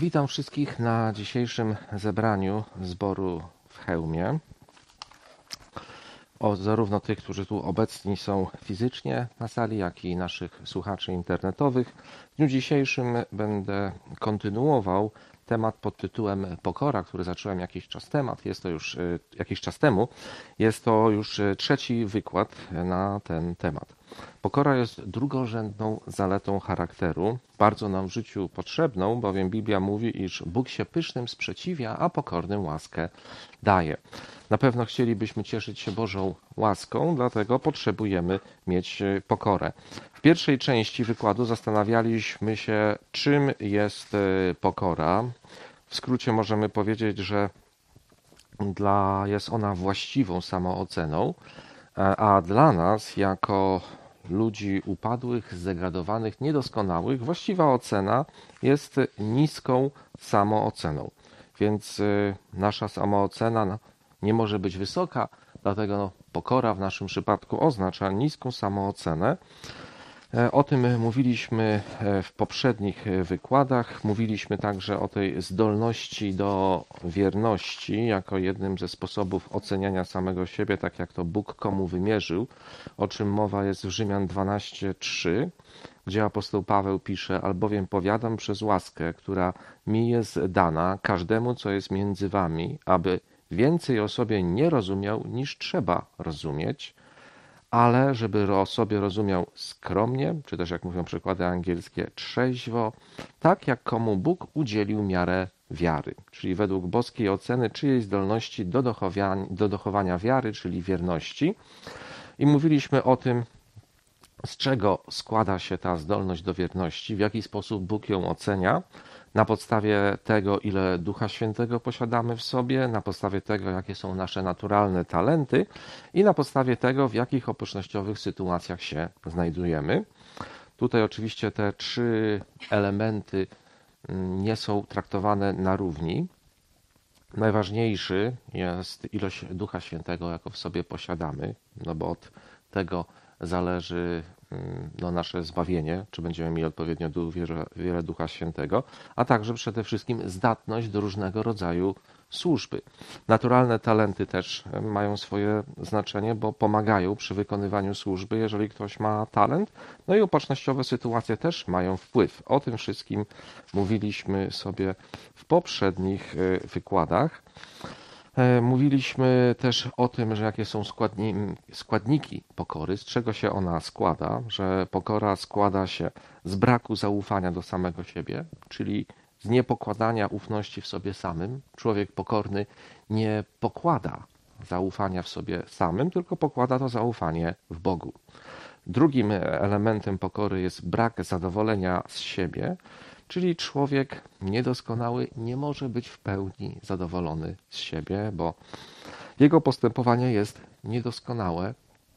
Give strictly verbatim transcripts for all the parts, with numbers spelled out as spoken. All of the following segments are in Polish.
Witam wszystkich na dzisiejszym zebraniu zboru w Chełmie. O, zarówno tych, którzy tu obecni są fizycznie na sali, jak i naszych słuchaczy internetowych. W dniu dzisiejszym będę kontynuował temat pod tytułem Pokora, który zacząłem jakiś czas temu. Jest to już jakiś czas temu. Jest to już trzeci wykład na ten temat. Pokora jest drugorzędną zaletą charakteru, bardzo nam w życiu potrzebną, bowiem Biblia mówi, iż Bóg się pysznym sprzeciwia, a pokornym łaskę daje. Na pewno chcielibyśmy cieszyć się Bożą łaską, dlatego potrzebujemy mieć pokorę. W pierwszej części wykładu zastanawialiśmy się, czym jest pokora. W skrócie możemy powiedzieć, że dla, jest ona właściwą samooceną, a dla nas, jako ludzi upadłych, zdegradowanych, niedoskonałych, właściwa ocena jest niską samooceną. Więc nasza samoocena nie może być wysoka, dlatego pokora w naszym przypadku oznacza niską samoocenę. O tym mówiliśmy w poprzednich wykładach. Mówiliśmy także o tej zdolności do wierności jako jednym ze sposobów oceniania samego siebie, tak jak to Bóg komu wymierzył, o czym mowa jest w Rzymian dwanaście trzy, gdzie apostoł Paweł pisze: albowiem powiadam przez łaskę, która mi jest dana, każdemu, co jest między wami, aby więcej o sobie nie rozumiał, niż trzeba rozumieć, ale żeby o sobie rozumiał skromnie, czy też jak mówią przykłady angielskie, trzeźwo, tak jak komu Bóg udzielił miarę wiary, czyli według boskiej oceny czyjej zdolności do dochowania, do dochowania wiary, czyli wierności. I mówiliśmy o tym, z czego składa się ta zdolność do wierności, w jaki sposób Bóg ją ocenia, na podstawie tego, ile Ducha Świętego posiadamy w sobie, na podstawie tego, jakie są nasze naturalne talenty i na podstawie tego, w jakich okolicznościowych sytuacjach się znajdujemy. Tutaj oczywiście te trzy elementy nie są traktowane na równi. Najważniejszy jest ilość Ducha Świętego, jaką w sobie posiadamy, no bo od tego zależy no, nasze zbawienie, czy będziemy mieli odpowiednio wiele, wiele Ducha Świętego, a także przede wszystkim zdatność do różnego rodzaju służby. Naturalne talenty też mają swoje znaczenie, bo pomagają przy wykonywaniu służby, jeżeli ktoś ma talent. No i okolicznościowe sytuacje też mają wpływ. O tym wszystkim mówiliśmy sobie w poprzednich wykładach. Mówiliśmy też o tym, że jakie są składni, składniki pokory, z czego się ona składa, że pokora składa się z braku zaufania do samego siebie, czyli z niepokładania ufności w sobie samym. Człowiek pokorny nie pokłada zaufania w sobie samym, tylko pokłada to zaufanie w Bogu. Drugim elementem pokory jest brak zadowolenia z siebie, czyli człowiek niedoskonały nie może być w pełni zadowolony z siebie, bo jego postępowanie jest niedoskonałe,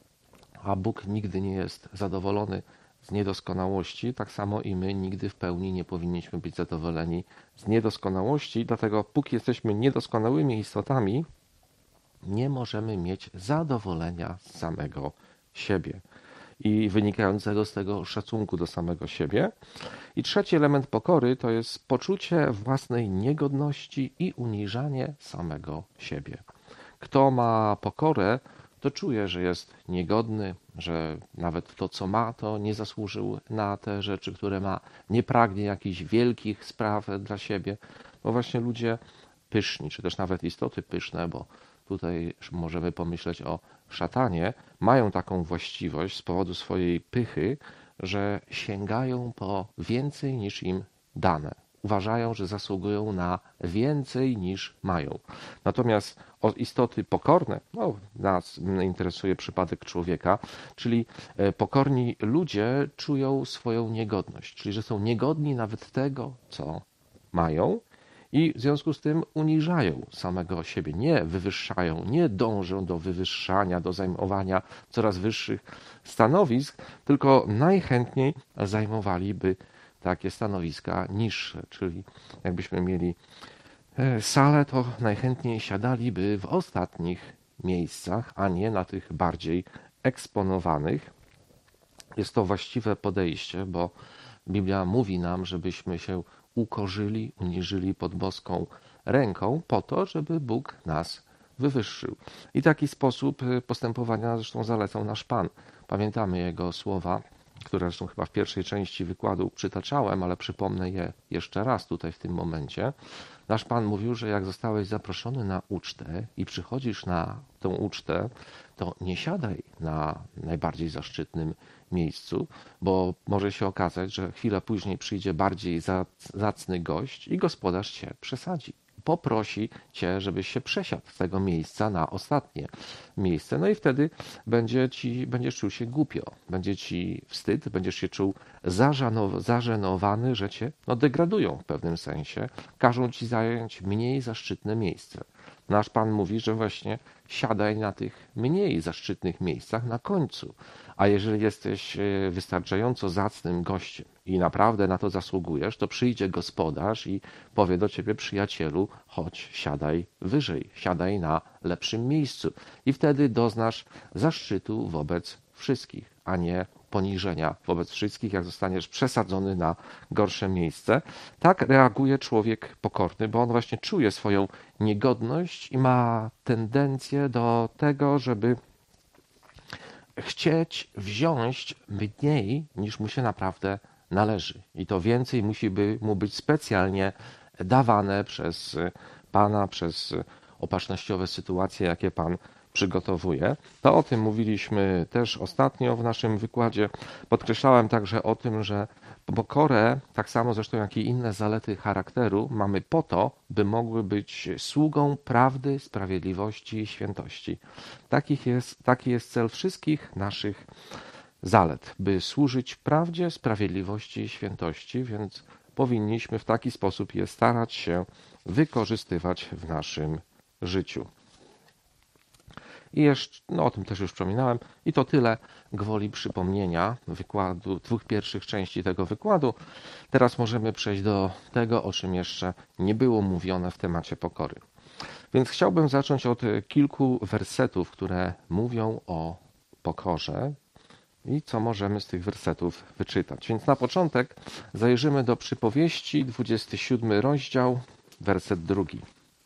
a Bóg nigdy nie jest zadowolony z niedoskonałości, tak samo i my nigdy w pełni nie powinniśmy być zadowoleni z niedoskonałości, dlatego póki jesteśmy niedoskonałymi istotami, nie możemy mieć zadowolenia z samego siebie i wynikającego z tego szacunku do samego siebie. I trzeci element pokory to jest poczucie własnej niegodności i uniżanie samego siebie. Kto ma pokorę, to czuje, że jest niegodny, że nawet to, co ma, to nie zasłużył na te rzeczy, które ma, nie pragnie jakichś wielkich spraw dla siebie. Bo właśnie ludzie pyszni, czy też nawet istoty pyszne, bo tutaj możemy pomyśleć o szatanie, mają taką właściwość z powodu swojej pychy, że sięgają po więcej niż im dane. Uważają, że zasługują na więcej niż mają. Natomiast istoty pokorne, no, nas interesuje przypadek człowieka, czyli pokorni ludzie czują swoją niegodność, czyli że są niegodni nawet tego, co mają, i w związku z tym uniżają samego siebie, nie wywyższają, nie dążą do wywyższania, do zajmowania coraz wyższych stanowisk, tylko najchętniej zajmowaliby takie stanowiska niższe, czyli jakbyśmy mieli salę, to najchętniej siadaliby w ostatnich miejscach, a nie na tych bardziej eksponowanych. Jest to właściwe podejście, bo Biblia mówi nam, żebyśmy się ukorzyli, uniżyli pod boską ręką po to, żeby Bóg nas wywyższył. I taki sposób postępowania zresztą zalecał nasz Pan. Pamiętamy Jego słowa, które zresztą chyba w pierwszej części wykładu przytaczałem, ale przypomnę je jeszcze raz tutaj w tym momencie. Nasz Pan mówił, że jak zostałeś zaproszony na ucztę i przychodzisz na tę ucztę, to nie siadaj na najbardziej zaszczytnym miejscu, bo może się okazać, że chwilę później przyjdzie bardziej zacny gość i gospodarz cię przesadzi. Poprosi cię, żebyś się przesiadł z tego miejsca na ostatnie miejsce. No i wtedy będzie ci, będziesz czuł się głupio, będzie ci wstyd, będziesz się czuł zażenowany, że cię no, degradują w pewnym sensie, każą ci zająć mniej zaszczytne miejsce. Nasz Pan mówi, że właśnie siadaj na tych mniej zaszczytnych miejscach na końcu. A jeżeli jesteś wystarczająco zacnym gościem i naprawdę na to zasługujesz, to przyjdzie gospodarz i powie do ciebie: przyjacielu, chodź, siadaj wyżej, siadaj na lepszym miejscu. I wtedy doznasz zaszczytu wobec wszystkich, a nie poniżenia wobec wszystkich, jak zostaniesz przesadzony na gorsze miejsce. Tak reaguje człowiek pokorny, bo on właśnie czuje swoją niegodność i ma tendencję do tego, żeby chcieć wziąć mniej, niż mu się naprawdę należy. I to więcej musi by mu być specjalnie dawane przez Pana, przez opatrznościowe sytuacje, jakie Pan przygotowuje. To o tym mówiliśmy też ostatnio w naszym wykładzie. Podkreślałem także o tym, że pokorę, tak samo zresztą jak i inne zalety charakteru, mamy po to, by mogły być sługą prawdy, sprawiedliwości i świętości. Takich jest, taki jest cel wszystkich naszych zalet, by służyć prawdzie, sprawiedliwości i świętości, więc powinniśmy w taki sposób je starać się wykorzystywać w naszym życiu. I jeszcze, no o tym też już wspominałem, i to tyle gwoli przypomnienia wykładu, dwóch pierwszych części tego wykładu. Teraz możemy przejść do tego, o czym jeszcze nie było mówione w temacie pokory. Więc chciałbym zacząć od kilku wersetów, które mówią o pokorze i co możemy z tych wersetów wyczytać. Więc na początek zajrzymy do przypowieści, dwudziesty siódmy rozdział, werset drugi.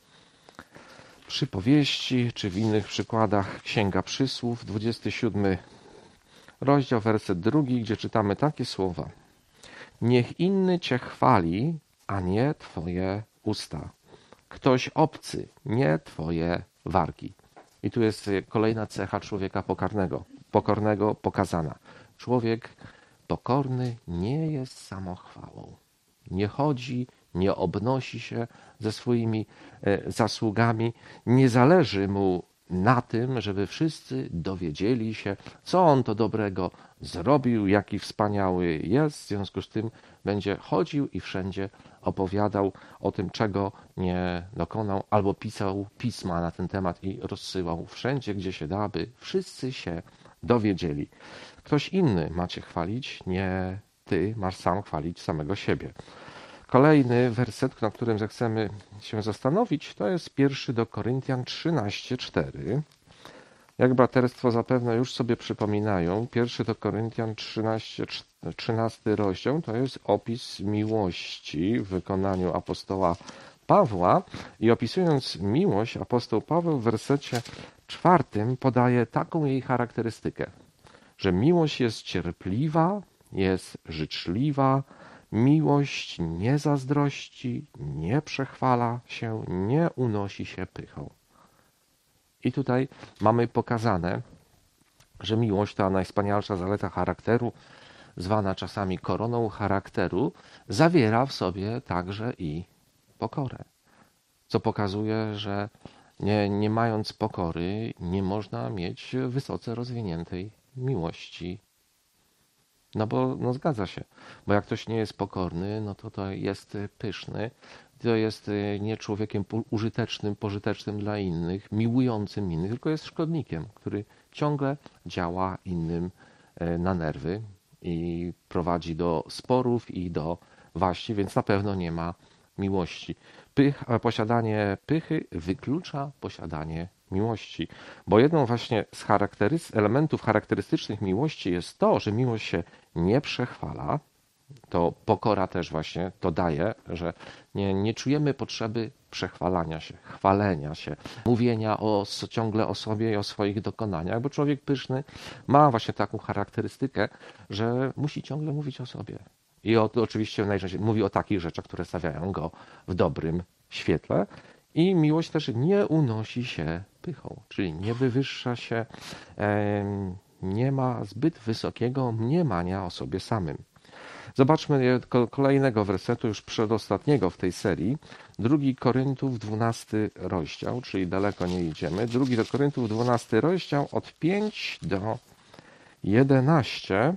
Przypowieści, czy w innych przykładach Księga Przysłów, dwudziesty siódmy rozdział, werset drugi, gdzie czytamy takie słowa: niech inny cię chwali, a nie twoje usta. Ktoś obcy, nie twoje wargi. I tu jest kolejna cecha człowieka pokornego, pokornego pokazana. Człowiek pokorny nie jest samochwałą. Nie chodzi, nie obnosi się ze swoimi zasługami. Nie zależy mu na tym, żeby wszyscy dowiedzieli się, co on to dobrego zrobił, jaki wspaniały jest. W związku z tym będzie chodził i wszędzie opowiadał o tym, czego nie dokonał, albo pisał pisma na ten temat i rozsyłał wszędzie, gdzie się da, by wszyscy się dowiedzieli. Ktoś inny ma cię chwalić, nie ty masz sam chwalić samego siebie. Kolejny werset, na którym zechcemy się zastanowić, to jest pierwszy do Koryntian trzynaście, cztery. Jak braterstwo zapewne już sobie przypominają, pierwszy do Koryntian trzynaście, trzynasty rozdział to jest opis miłości w wykonaniu apostoła Pawła i opisując miłość, apostoł Paweł w wersecie czwartym podaje taką jej charakterystykę, że miłość jest cierpliwa, jest życzliwa, miłość nie zazdrości, nie przechwala się, nie unosi się pychą. I tutaj mamy pokazane, że miłość, ta najwspanialsza zaleta charakteru, zwana czasami koroną charakteru, zawiera w sobie także i pokorę. Co pokazuje, że nie, nie mając pokory, nie można mieć wysoce rozwiniętej miłości. No bo no zgadza się, bo jak ktoś nie jest pokorny, no to to jest pyszny, to jest nie człowiekiem użytecznym, pożytecznym dla innych, miłującym innych, tylko jest szkodnikiem, który ciągle działa innym na nerwy i prowadzi do sporów i do waści, więc na pewno nie ma miłości. Pych, posiadanie pychy wyklucza posiadanie miłości, bo jedną właśnie z charakterys- elementów charakterystycznych miłości jest to, że miłość się nie przechwala, to pokora też właśnie to daje, że nie, nie czujemy potrzeby przechwalania się, chwalenia się, mówienia o, ciągle o sobie i o swoich dokonaniach, bo człowiek pyszny ma właśnie taką charakterystykę, że musi ciągle mówić o sobie. I o, oczywiście najczęściej mówi o takich rzeczach, które stawiają go w dobrym świetle. I miłość też nie unosi się pychą, czyli nie wywyższa się, nie ma zbyt wysokiego mniemania o sobie samym. Zobaczmy kolejnego wersetu, już przedostatniego w tej serii. Drugi Koryntów, dwunasty rozdział, czyli daleko nie idziemy. Drugi do Koryntów, dwunasty rozdział, od pięć do jedenastu,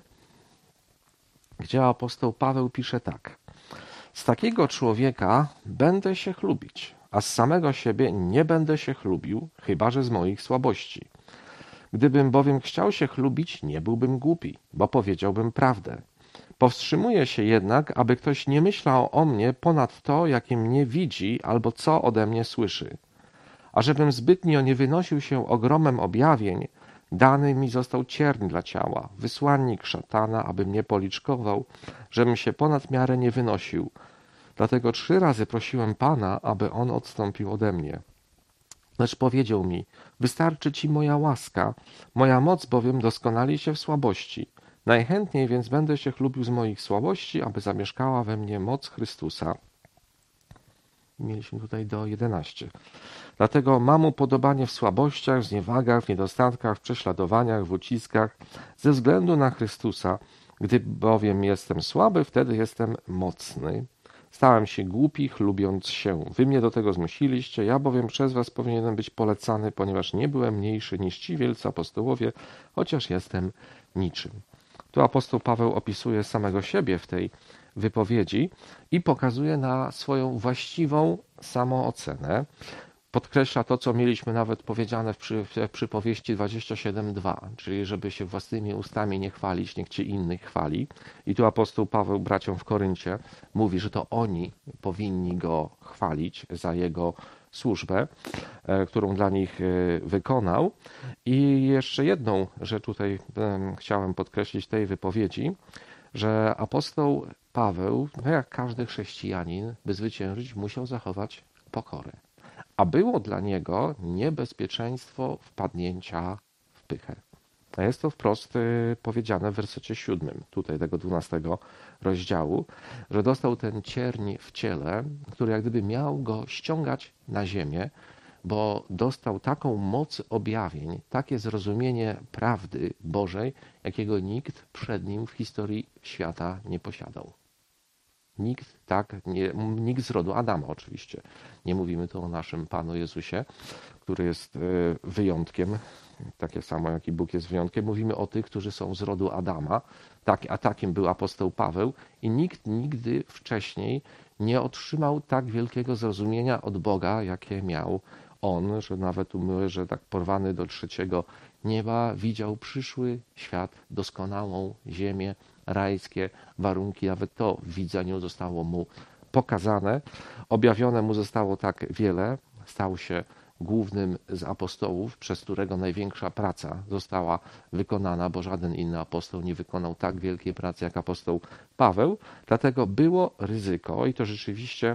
gdzie apostoł Paweł pisze tak. Z takiego człowieka będę się chlubić, a z samego siebie nie będę się chlubił, chyba że z moich słabości. Gdybym bowiem chciał się chlubić, nie byłbym głupi, bo powiedziałbym prawdę. Powstrzymuję się jednak, aby ktoś nie myślał o mnie ponad to, jakie mnie widzi albo co ode mnie słyszy. A żebym zbytnio nie wynosił się ogromem objawień, dany mi został cierń dla ciała, wysłannik szatana, aby mnie policzkował, żebym się ponad miarę nie wynosił. Dlatego trzy razy prosiłem Pana, aby On odstąpił ode mnie. Lecz powiedział mi, wystarczy Ci moja łaska, moja moc bowiem doskonali się w słabości. Najchętniej więc będę się chlubił z moich słabości, aby zamieszkała we mnie moc Chrystusa. Mieliśmy tutaj do jedenastu. Dlatego mam upodobanie w słabościach, w zniewagach, w niedostatkach, w prześladowaniach, w uciskach, ze względu na Chrystusa. Gdy bowiem jestem słaby, wtedy jestem mocny. Stałem się głupi, chlubiąc się. Wy mnie do tego zmusiliście, ja bowiem przez was powinienem być polecany, ponieważ nie byłem mniejszy niż ci wielcy apostołowie, chociaż jestem niczym. Tu apostoł Paweł opisuje samego siebie w tej wypowiedzi i pokazuje na swoją właściwą samoocenę. Podkreśla to, co mieliśmy nawet powiedziane w, przy, w przypowieści dwadzieścia siedem dwa, czyli żeby się własnymi ustami nie chwalić, niech cię innych chwali. I tu apostoł Paweł braciom w Koryncie mówi, że to oni powinni go chwalić za jego służbę, którą dla nich wykonał. I jeszcze jedną rzecz tutaj chciałem podkreślić w tej wypowiedzi, że apostoł Paweł, no jak każdy chrześcijanin, by zwyciężyć, musiał zachować pokorę. A było dla niego niebezpieczeństwo wpadnięcia w pychę. A jest to wprost powiedziane w wersecie siódmym, tutaj tego dwunastego rozdziału, że dostał ten cierń w ciele, który jak gdyby miał go ściągać na ziemię, bo dostał taką moc objawień, takie zrozumienie prawdy Bożej, jakiego nikt przed nim w historii świata nie posiadał. Nikt tak, nie, nikt z rodu Adama oczywiście. Nie mówimy tu o naszym Panu Jezusie, który jest wyjątkiem, takie samo jak i Bóg jest wyjątkiem. Mówimy o tych, którzy są z rodu Adama, tak, a takim był apostoł Paweł i nikt nigdy wcześniej nie otrzymał tak wielkiego zrozumienia od Boga, jakie miał on, że nawet umyły, że tak porwany do trzeciego nieba widział przyszły świat, doskonałą ziemię, rajskie warunki, nawet to w widzeniu zostało mu pokazane. Objawione mu zostało tak wiele, stał się głównym z apostołów, przez którego największa praca została wykonana, bo żaden inny apostoł nie wykonał tak wielkiej pracy jak apostoł Paweł. Dlatego było ryzyko i to rzeczywiście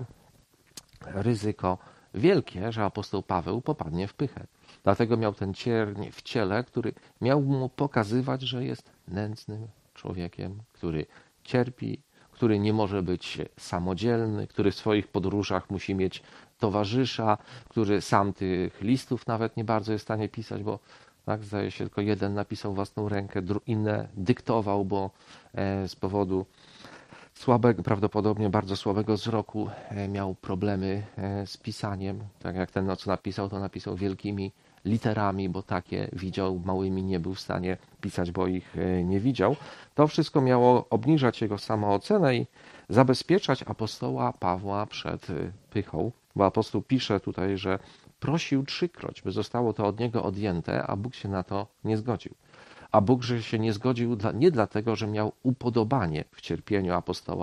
ryzyko wielkie, że apostoł Paweł popadnie w pychę. Dlatego miał ten cierń w ciele, który miał mu pokazywać, że jest nędznym człowiekiem, który cierpi, który nie może być samodzielny, który w swoich podróżach musi mieć towarzysza, który sam tych listów nawet nie bardzo jest w stanie pisać, bo tak, zdaje się, tylko jeden napisał własną rękę, inne dyktował, bo z powodu słabego, prawdopodobnie bardzo słabego wzroku miał problemy z pisaniem. Tak jak ten, no, co napisał, to napisał wielkimi literami, bo takie widział, małymi nie był w stanie pisać, bo ich nie widział. To wszystko miało obniżać jego samoocenę i zabezpieczać apostoła Pawła przed pychą, bo apostoł pisze tutaj, że prosił trzykroć, by zostało to od niego odjęte, a Bóg się na to nie zgodził. A Bóg że się nie zgodził dla, nie dlatego, że miał upodobanie w cierpieniu apostoła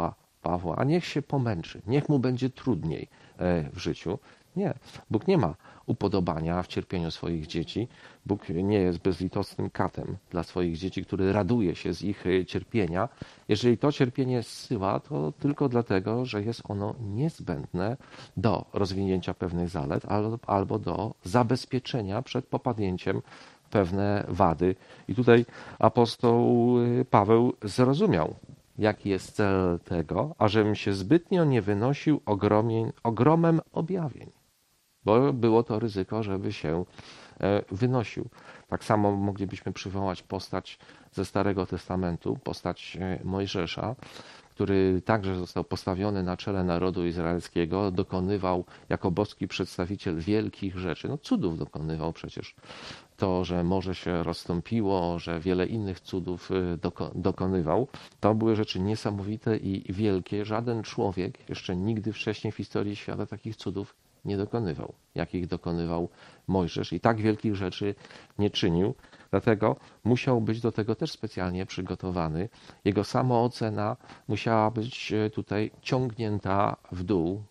Pawła, a niech się pomęczy, niech mu będzie trudniej w życiu. Nie, Bóg nie ma upodobania w cierpieniu swoich dzieci. Bóg nie jest bezlitosnym katem dla swoich dzieci, który raduje się z ich cierpienia. Jeżeli to cierpienie zsyła, to tylko dlatego, że jest ono niezbędne do rozwinięcia pewnych zalet albo do zabezpieczenia przed popadnięciem w pewne wady. I tutaj apostoł Paweł zrozumiał, jaki jest cel tego, ażebym się zbytnio nie wynosił ogromien, ogromem objawień, bo było to ryzyko, żeby się wynosił. Tak samo moglibyśmy przywołać postać ze Starego Testamentu, postać Mojżesza, który także został postawiony na czele narodu izraelskiego, dokonywał jako boski przedstawiciel wielkich rzeczy. No cudów dokonywał przecież. To, że morze się rozstąpiło, że wiele innych cudów dokonywał, to były rzeczy niesamowite i wielkie. Żaden człowiek jeszcze nigdy wcześniej w historii świata takich cudów nie dokonywał, jakich dokonywał Mojżesz i tak wielkich rzeczy nie czynił. Dlatego musiał być do tego też specjalnie przygotowany. Jego samoocena musiała być tutaj ciągnięta w dół,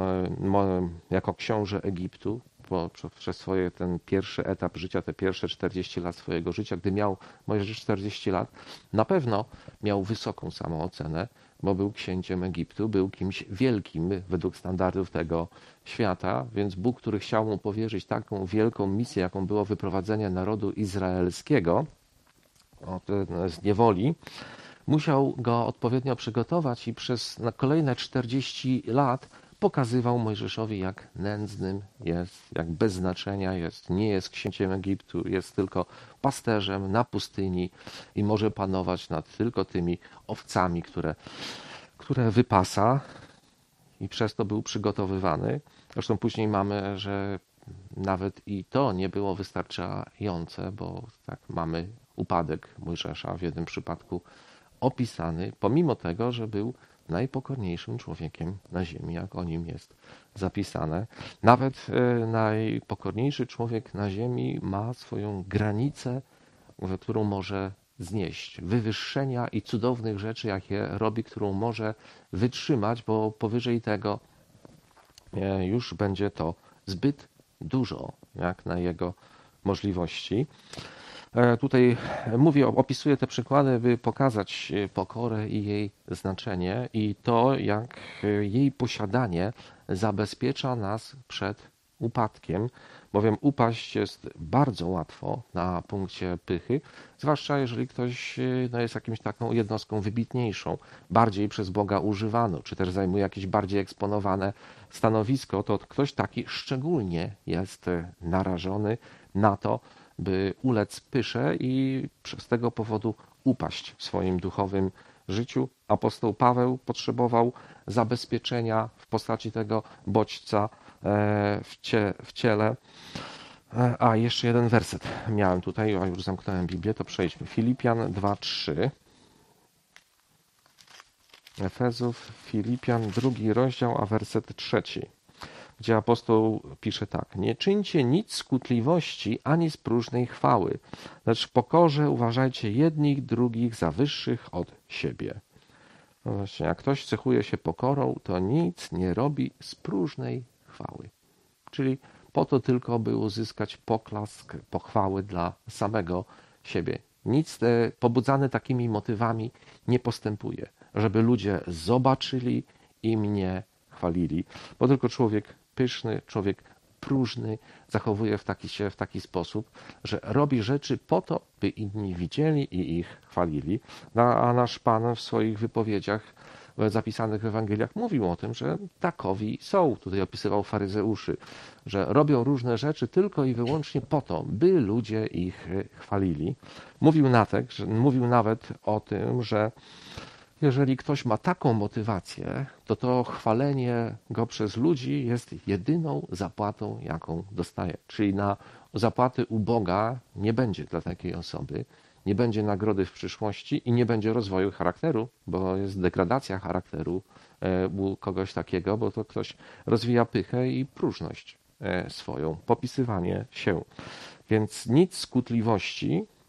jako książę Egiptu, bo przez swoje ten pierwszy etap życia, te pierwsze czterdzieści lat swojego życia, gdy miał Mojżesz czterdzieści lat, na pewno miał wysoką samoocenę, bo był księciem Egiptu, był kimś wielkim według standardów tego świata, więc Bóg, który chciał mu powierzyć taką wielką misję, jaką było wyprowadzenie narodu izraelskiego z niewoli, musiał go odpowiednio przygotować i przez kolejne czterdzieści lat pokazywał Mojżeszowi, jak nędznym jest, jak bez znaczenia jest, nie jest księciem Egiptu, jest tylko pasterzem na pustyni i może panować nad tylko tymi owcami, które, które wypasa i przez to był przygotowywany. Zresztą później mamy, że nawet i to nie było wystarczające, bo tak mamy upadek Mojżesza w jednym przypadku opisany, pomimo tego, że był najpokorniejszym człowiekiem na ziemi, jak o nim jest zapisane. Nawet najpokorniejszy człowiek na ziemi ma swoją granicę, którą może znieść. Wywyższenia i cudownych rzeczy, jakie robi, którą może wytrzymać, bo powyżej tego już będzie to zbyt dużo, jak na jego możliwości. Tutaj mówię, opisuję te przykłady, by pokazać pokorę i jej znaczenie i to, jak jej posiadanie zabezpiecza nas przed upadkiem, bowiem upaść jest bardzo łatwo na punkcie pychy, zwłaszcza jeżeli ktoś no, jest jakimś taką jednostką wybitniejszą, bardziej przez Boga używaną, czy też zajmuje jakieś bardziej eksponowane stanowisko, to ktoś taki szczególnie jest narażony na to, by ulec pysze i z tego powodu upaść w swoim duchowym życiu. Apostoł Paweł potrzebował zabezpieczenia w postaci tego bodźca w, cie, w ciele. A, jeszcze jeden werset miałem tutaj, a już zamknąłem Biblię, to przejdźmy. Filipian dwa trzy. Efezów, Filipian, drugi rozdział, a werset trzeci, gdzie apostoł pisze tak: nie czyńcie nic z kłótliwości ani z próżnej chwały, lecz w pokorze uważajcie jednych drugich za wyższych od siebie. No właśnie, jak ktoś cechuje się pokorą, to nic nie robi z próżnej chwały. Czyli po to tylko, by uzyskać poklask, pochwały dla samego siebie. Nic pobudzany takimi motywami nie postępuje, żeby ludzie zobaczyli i mnie chwalili, bo tylko człowiek pyszny, człowiek próżny zachowuje w taki, się w taki sposób, że robi rzeczy po to, by inni widzieli i ich chwalili. A nasz Pan w swoich wypowiedziach zapisanych w Ewangeliach mówił o tym, że takowi są. Tutaj opisywał faryzeuszy, że robią różne rzeczy tylko i wyłącznie po to, by ludzie ich chwalili. Mówił nawet, że, mówił nawet o tym, że jeżeli ktoś ma taką motywację, to to chwalenie go przez ludzi jest jedyną zapłatą, jaką dostaje. Czyli na zapłaty u Boga nie będzie dla takiej osoby, nie będzie nagrody w przyszłości i nie będzie rozwoju charakteru, bo jest degradacja charakteru u kogoś takiego, bo to ktoś rozwija pychę i próżność swoją, popisywanie się. Więc nic z kłótliwości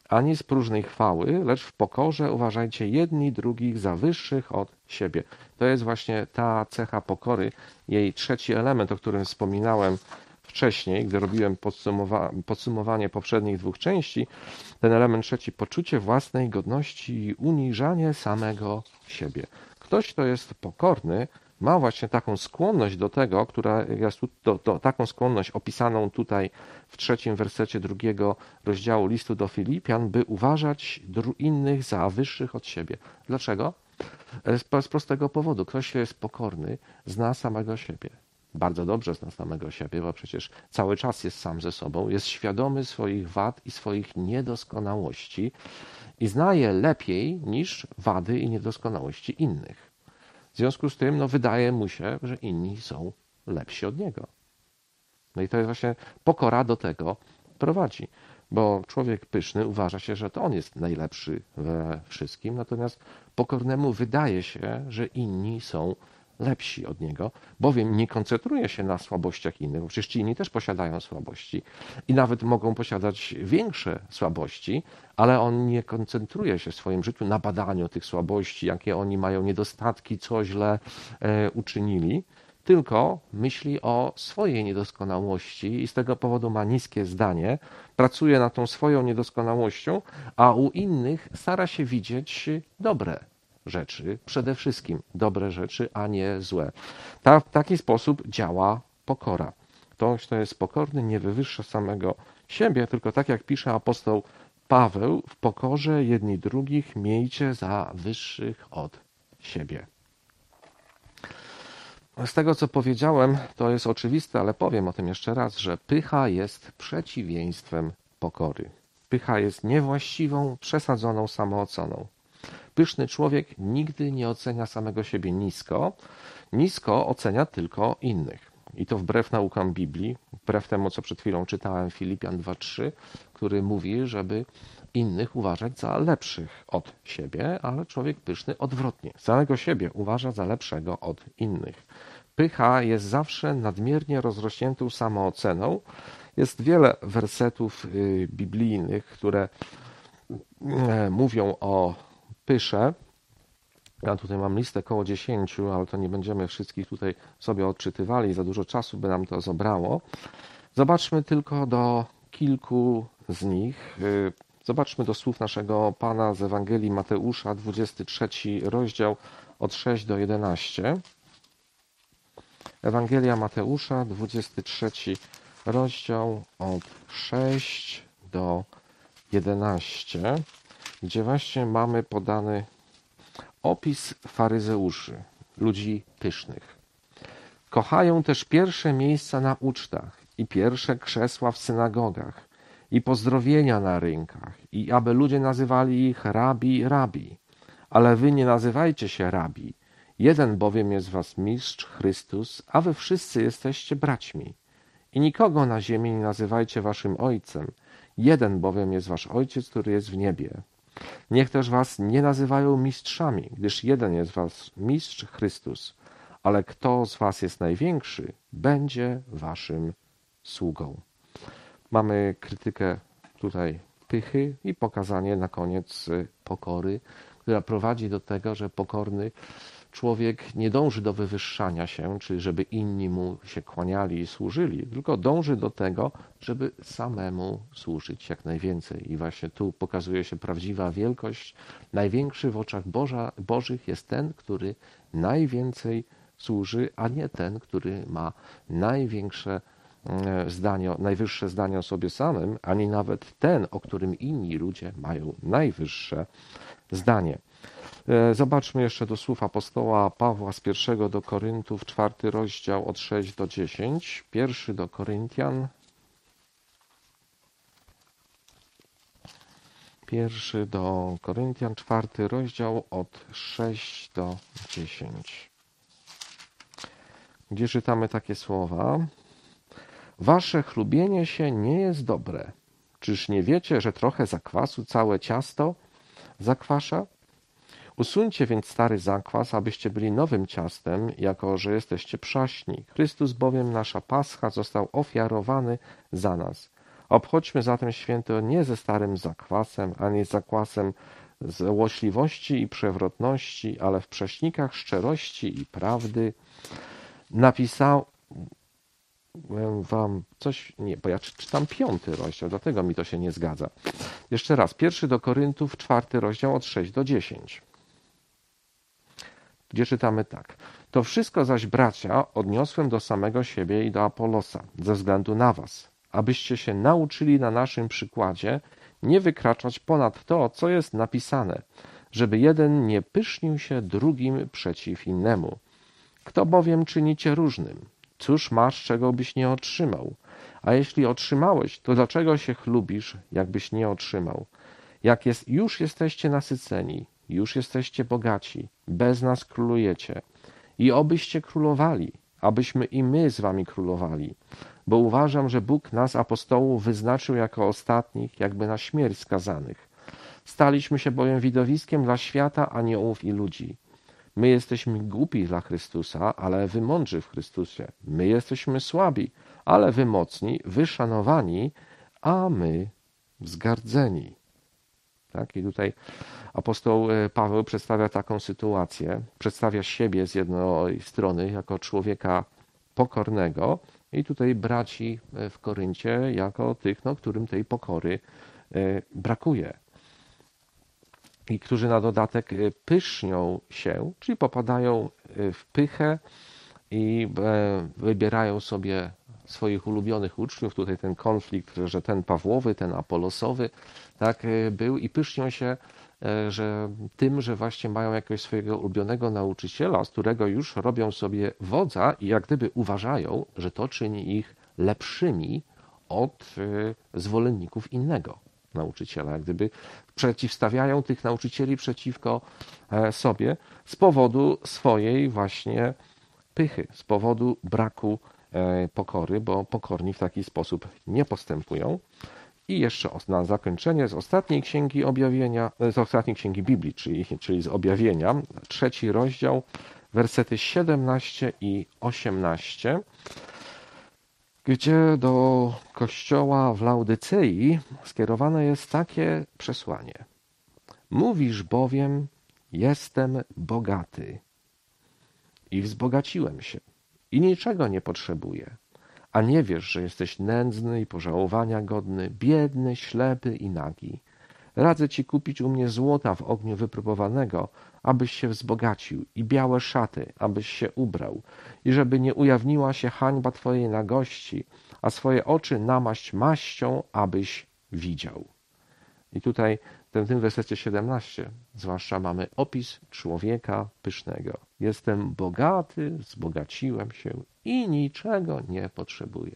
ani z próżnej chwały, lecz w pokorze uważajcie jedni drugich za wyższych od siebie. To jest właśnie ta cecha pokory, jej trzeci element, o którym wspominałem wcześniej, gdy robiłem podsumowa podsumowanie poprzednich dwóch części. Ten element trzeci, poczucie własnej godności i uniżanie samego siebie. Ktoś, kto jest pokorny, ma właśnie taką skłonność do tego, która jest tu, do, do, taką skłonność opisaną tutaj w trzecim wersecie drugiego rozdziału listu do Filipian, by uważać innych za wyższych od siebie. Dlaczego? Z, z prostego powodu. Ktoś, kto jest pokorny, zna samego siebie. Bardzo dobrze zna samego siebie, bo przecież cały czas jest sam ze sobą, jest świadomy swoich wad i swoich niedoskonałości i zna je lepiej niż wady i niedoskonałości innych. W związku z tym no, wydaje mu się, że inni są lepsi od niego. No i to jest właśnie pokora do tego prowadzi, bo człowiek pyszny uważa się, że to on jest najlepszy we wszystkim, natomiast pokornemu wydaje się, że inni są lepsi od niego, bowiem nie koncentruje się na słabościach innych, bo przecież ci inni też posiadają słabości i nawet mogą posiadać większe słabości, ale on nie koncentruje się w swoim życiu na badaniu tych słabości, jakie oni mają niedostatki, co źle e, uczynili, tylko myśli o swojej niedoskonałości i z tego powodu ma niskie zdanie, pracuje nad tą swoją niedoskonałością, a u innych stara się widzieć dobre rzeczy, przede wszystkim dobre rzeczy, a nie złe. Ta, w taki sposób działa pokora. Ktoś, kto jest pokorny, nie wywyższa samego siebie, tylko tak jak pisze apostoł Paweł, w pokorze jedni drugich miejcie za wyższych od siebie. Z tego, co powiedziałem, to jest oczywiste, ale powiem o tym jeszcze raz, że pycha jest przeciwieństwem pokory. Pycha jest niewłaściwą, przesadzoną samooceną. Pyszny człowiek nigdy nie ocenia samego siebie nisko, nisko ocenia tylko innych. I to wbrew naukam Biblii, wbrew temu, co przed chwilą czytałem, Filipian dwa trzy, który mówi, żeby innych uważać za lepszych od siebie, ale człowiek pyszny odwrotnie. Samego siebie uważa za lepszego od innych. Pycha jest zawsze nadmiernie rozrośniętą samooceną. Jest wiele wersetów biblijnych, które mówią o pysze. Ja tutaj mam listę około dziesięciu, ale to nie będziemy wszystkich tutaj sobie odczytywali, za dużo czasu by nam to zabrało. Zobaczmy tylko do kilku z nich. Zobaczmy do słów naszego Pana z Ewangelii Mateusza, dwudziesty trzeci rozdział od szóstego do jedenastego. Ewangelia Mateusza, dwudziesty trzeci rozdział od szóstego do jedenastego, gdzie właśnie mamy podany opis faryzeuszy, ludzi pysznych. Kochają też pierwsze miejsca na ucztach i pierwsze krzesła w synagogach i pozdrowienia na rynkach i aby ludzie nazywali ich rabi, rabi. Ale wy nie nazywajcie się rabi. Jeden bowiem jest was mistrz Chrystus, a wy wszyscy jesteście braćmi. I nikogo na ziemi nie nazywajcie waszym ojcem. Jeden bowiem jest wasz ojciec, który jest w niebie. Niech też was nie nazywają mistrzami, gdyż jeden jest was mistrz Chrystus. Ale kto z was jest największy, będzie waszym sługą. Mamy krytykę tutaj pychy i pokazanie na koniec pokory, która prowadzi do tego, że pokorny człowiek nie dąży do wywyższania się, czy żeby inni mu się kłaniali i służyli, tylko dąży do tego, żeby samemu służyć jak najwięcej. I właśnie tu pokazuje się prawdziwa wielkość. Największy w oczach Boża, Bożych jest ten, który najwięcej służy, a nie ten, który ma największe zdanie, najwyższe zdanie o sobie samym, ani nawet ten, o którym inni ludzie mają najwyższe zdanie. Zobaczmy jeszcze do słów apostoła Pawła z pierwszego do Koryntów, czwarty rozdział od szóstego do dziesięciu. Pierwszy do Koryntian. Pierwszy do Koryntian, czwarty rozdział od szóstego do dziesięciu. Gdzie czytamy takie słowa. Wasze chlubienie się nie jest dobre. Czyż nie wiecie, że trochę zakwasu całe ciasto zakwasza? Usuńcie więc stary zakwas, abyście byli nowym ciastem, jako że jesteście przaśni. Chrystus bowiem, nasza Pascha, został ofiarowany za nas. Obchodźmy zatem święto nie ze starym zakwasem, ani z zakwasem złośliwości i przewrotności, ale w prześnikach szczerości i prawdy. Napisał wam coś, nie, bo ja czytam piąty rozdział, dlatego mi to się nie zgadza. Jeszcze raz, pierwszy do Koryntów, czwarty rozdział od sześć do dziesięć, gdzie czytamy tak. To wszystko zaś, bracia, odniosłem do samego siebie i do Apolosa, ze względu na was, abyście się nauczyli na naszym przykładzie nie wykraczać ponad to, co jest napisane, żeby jeden nie pysznił się drugim przeciw innemu. Kto bowiem czyni cię różnym? Cóż masz, czego byś nie otrzymał? A jeśli otrzymałeś, to dlaczego się chlubisz, jakbyś nie otrzymał? Jak jest, już jesteście nasyceni, już jesteście bogaci, bez nas królujecie. I obyście królowali, abyśmy i my z wami królowali. Bo uważam, że Bóg nas, apostołów, wyznaczył jako ostatnich, jakby na śmierć skazanych. Staliśmy się bowiem widowiskiem dla świata, aniołów i ludzi. My jesteśmy głupi dla Chrystusa, ale wy mądrzy w Chrystusie. My jesteśmy słabi, ale wy mocni, wy szanowani, a my wzgardzeni. Tak? I tutaj apostoł Paweł przedstawia taką sytuację. Przedstawia siebie z jednej strony jako człowieka pokornego i tutaj braci w Koryncie jako tych, no, którym tej pokory brakuje. I którzy na dodatek pysznią się, czyli popadają w pychę i wybierają sobie swoich ulubionych uczniów. Tutaj ten konflikt, że ten Pawłowy, ten Apolosowy, tak był, i pysznią się, że tym, że właśnie mają jakiegoś swojego ulubionego nauczyciela, z którego już robią sobie wodza i jak gdyby uważają, że to czyni ich lepszymi od zwolenników innego nauczyciela, jak gdyby przeciwstawiają tych nauczycieli przeciwko sobie z powodu swojej właśnie pychy, z powodu braku pokory, bo pokorni w taki sposób nie postępują. I jeszcze na zakończenie z ostatniej księgi objawienia, z ostatniej księgi Biblii, czyli, czyli z objawienia, trzeci rozdział, wersety siedemnaście i osiemnaście, gdzie do kościoła w Laudycei skierowane jest takie przesłanie. Mówisz bowiem, jestem bogaty i wzbogaciłem się i niczego nie potrzebuję, a nie wiesz, że jesteś nędzny i pożałowania godny, biedny, ślepy i nagi. Radzę ci kupić u mnie złota w ogniu wypróbowanego, abyś się wzbogacił, i białe szaty, abyś się ubrał, i żeby nie ujawniła się hańba twojej nagości, a swoje oczy namaść maścią, abyś widział. I tutaj w tym wersecie siedemnaście zwłaszcza mamy opis człowieka pysznego. Jestem bogaty, wzbogaciłem się i niczego nie potrzebuję.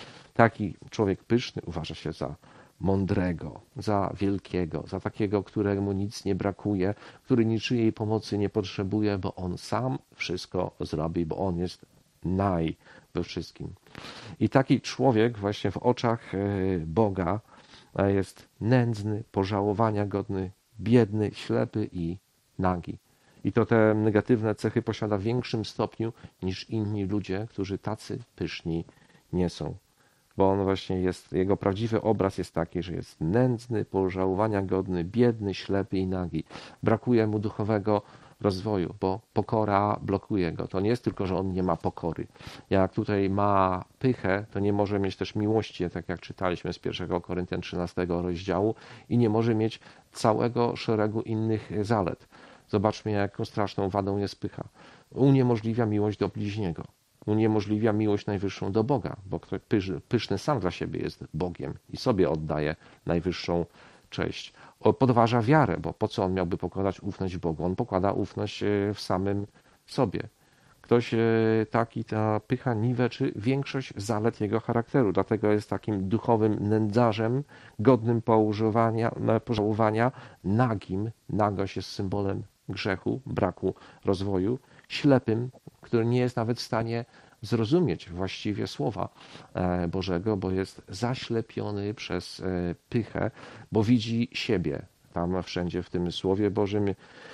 Taki człowiek pyszny uważa się za mądrego, za wielkiego, za takiego, któremu nic nie brakuje, który niczyjej pomocy nie potrzebuje, bo on sam wszystko zrobi, bo on jest naj we wszystkim. I taki człowiek właśnie w oczach Boga jest nędzny, pożałowania godny, biedny, ślepy i nagi. I to te negatywne cechy posiada w większym stopniu niż inni ludzie, którzy tacy pyszni nie są. Bo on właśnie jest, jego prawdziwy obraz jest taki, że jest nędzny, pożałowania godny, biedny, ślepy i nagi. Brakuje mu duchowego rozwoju, bo pokora blokuje go. To nie jest tylko, że on nie ma pokory. Jak tutaj ma pychę, to nie może mieć też miłości, tak jak czytaliśmy z pierwszego Koryntian trzynastego rozdziału, i nie może mieć całego szeregu innych zalet. Zobaczmy, jaką straszną wadą jest pycha. Uniemożliwia miłość do bliźniego. Uniemożliwia miłość najwyższą do Boga, bo kto pyszny sam dla siebie jest Bogiem i sobie oddaje najwyższą cześć. Podważa wiarę, bo po co on miałby pokładać ufność Bogu? On pokłada ufność w samym sobie. Ktoś taki, ta pycha niweczy większość zalet jego charakteru, dlatego jest takim duchowym nędzarzem, godnym pożałowania, pożałowania, nagim. Nagość jest symbolem grzechu, braku rozwoju, ślepym, który nie jest nawet w stanie zrozumieć właściwie słowa Bożego, bo jest zaślepiony przez pychę, bo widzi siebie tam wszędzie w tym Słowie Bożym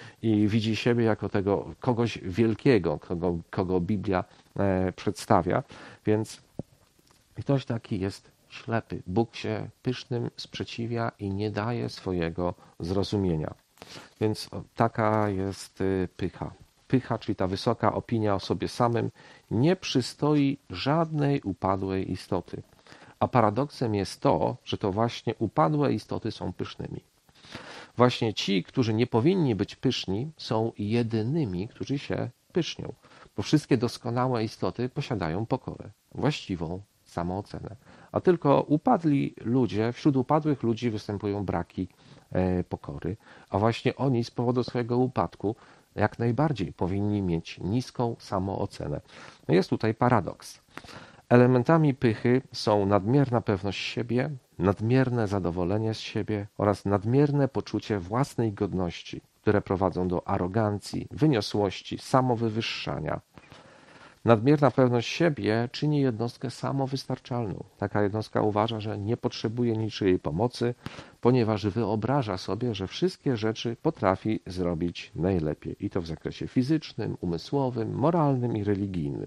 i widzi siebie jako tego kogoś wielkiego, kogo, kogo Biblia przedstawia. Więc ktoś taki jest ślepy. Bóg się pysznym sprzeciwia i nie daje swojego zrozumienia. Więc taka jest pycha. Pycha, czyli ta wysoka opinia o sobie samym, nie przystoi żadnej upadłej istoty. A paradoksem jest to, że to właśnie upadłe istoty są pysznymi. Właśnie ci, którzy nie powinni być pyszni, są jedynymi, którzy się pysznią, bo wszystkie doskonałe istoty posiadają pokorę, właściwą samoocenę. A tylko upadli ludzie, wśród upadłych ludzi występują braki e, pokory, a właśnie oni z powodu swojego upadku jak najbardziej powinni mieć niską samoocenę. No jest tutaj paradoks. Elementami pychy są nadmierna pewność siebie, nadmierne zadowolenie z siebie oraz nadmierne poczucie własnej godności, które prowadzą do arogancji, wyniosłości, samowywyższania. Nadmierna pewność siebie czyni jednostkę samowystarczalną. Taka jednostka uważa, że nie potrzebuje niczyjej pomocy, ponieważ wyobraża sobie, że wszystkie rzeczy potrafi zrobić najlepiej. I to w zakresie fizycznym, umysłowym, moralnym i religijnym.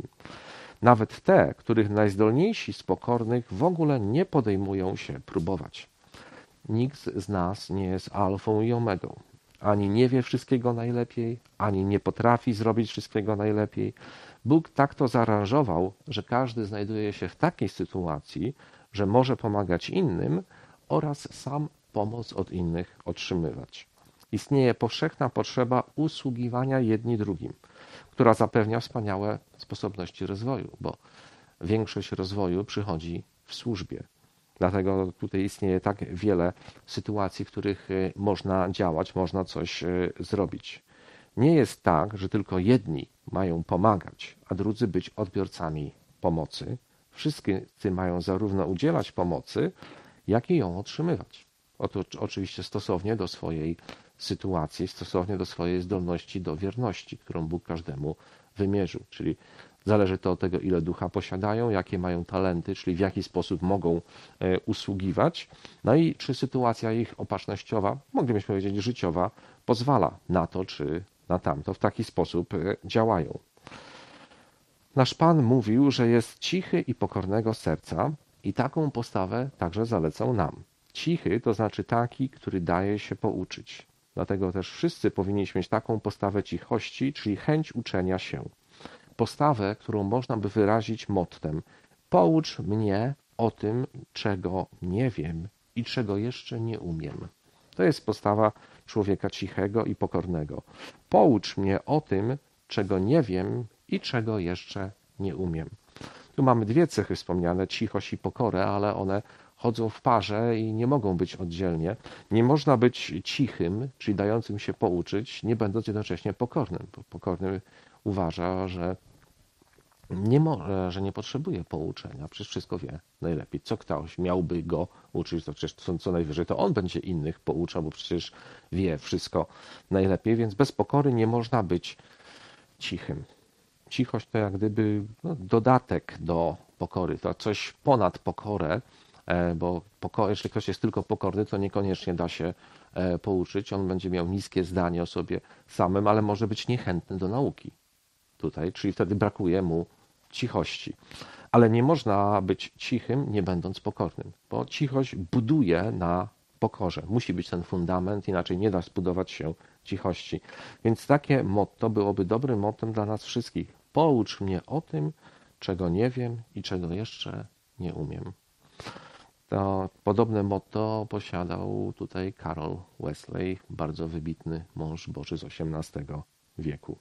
Nawet te, których najzdolniejsi z pokornych w ogóle nie podejmują się próbować. Nikt z nas nie jest alfą i omegą. Ani nie wie wszystkiego najlepiej, ani nie potrafi zrobić wszystkiego najlepiej. Bóg tak to zaaranżował, że każdy znajduje się w takiej sytuacji, że może pomagać innym oraz sam pomoc od innych otrzymywać. Istnieje powszechna potrzeba usługiwania jedni drugim, która zapewnia wspaniałe sposobności rozwoju, bo większość rozwoju przychodzi w służbie. Dlatego tutaj istnieje tak wiele sytuacji, w których można działać, można coś zrobić. Nie jest tak, że tylko jedni mają pomagać, a drudzy być odbiorcami pomocy. Wszyscy mają zarówno udzielać pomocy, jak i ją otrzymywać. Oto oczywiście stosownie do swojej sytuacji, stosownie do swojej zdolności do wierności, którą Bóg każdemu wymierzył. Czyli zależy to od tego, ile ducha posiadają, jakie mają talenty, czyli w jaki sposób mogą usługiwać, no i czy sytuacja ich opatrznościowa, moglibyśmy powiedzieć życiowa, pozwala na to, czy na tamto. W taki sposób działają. Nasz Pan mówił, że jest cichy i pokornego serca i taką postawę także zalecał nam. Cichy to znaczy taki, który daje się pouczyć. Dlatego też wszyscy powinniśmy mieć taką postawę cichości, czyli chęć uczenia się. Postawę, którą można by wyrazić mottem: poucz mnie o tym, czego nie wiem i czego jeszcze nie umiem. To jest postawa człowieka cichego i pokornego. Poucz mnie o tym, czego nie wiem i czego jeszcze nie umiem. Tu mamy dwie cechy wspomniane, cichość i pokorę, ale one chodzą w parze i nie mogą być oddzielnie. Nie można być cichym, czyli dającym się pouczyć, nie będąc jednocześnie pokornym. Bo pokorny uważa, że nie, może, że nie potrzebuje pouczenia, przecież wszystko wie najlepiej. Co ktoś miałby go uczyć, to przecież co, co najwyżej to on będzie innych pouczał, bo przecież wie wszystko najlepiej, więc bez pokory nie można być cichym. Cichość to jak gdyby no, dodatek do pokory, to coś ponad pokorę, bo poko- jeśli ktoś jest tylko pokorny, to niekoniecznie da się pouczyć. On będzie miał niskie zdanie o sobie samym, ale może być niechętny do nauki tutaj, czyli wtedy brakuje mu cichości. Ale nie można być cichym, nie będąc pokornym, bo cichość buduje na pokorze. Musi być ten fundament, inaczej nie da zbudować się cichości. Więc takie motto byłoby dobrym mottem dla nas wszystkich. Poucz mnie o tym, czego nie wiem i czego jeszcze nie umiem. To podobne motto posiadał tutaj Karol Wesley, bardzo wybitny mąż Boży z osiemnastego wieku.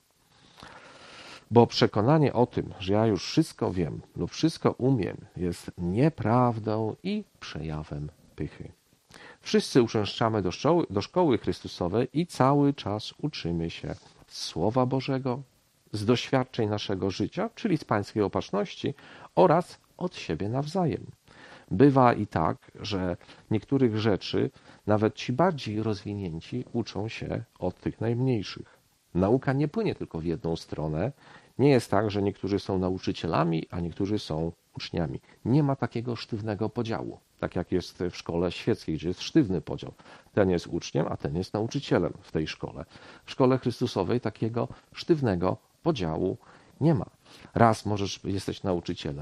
Bo przekonanie o tym, że ja już wszystko wiem lub wszystko umiem, jest nieprawdą i przejawem pychy. Wszyscy uczęszczamy do szkoły, do szkoły Chrystusowej i cały czas uczymy się z Słowa Bożego, z doświadczeń naszego życia, czyli z Pańskiej opatrzności oraz od siebie nawzajem. Bywa i tak, że niektórych rzeczy nawet ci bardziej rozwinięci uczą się od tych najmniejszych. Nauka nie płynie tylko w jedną stronę. Nie jest tak, że niektórzy są nauczycielami, a niektórzy są uczniami. Nie ma takiego sztywnego podziału, tak jak jest w szkole świeckiej, gdzie jest sztywny podział. Ten jest uczniem, a ten jest nauczycielem w tej szkole. W szkole Chrystusowej takiego sztywnego podziału nie ma. Raz możesz jesteś nauczycielem,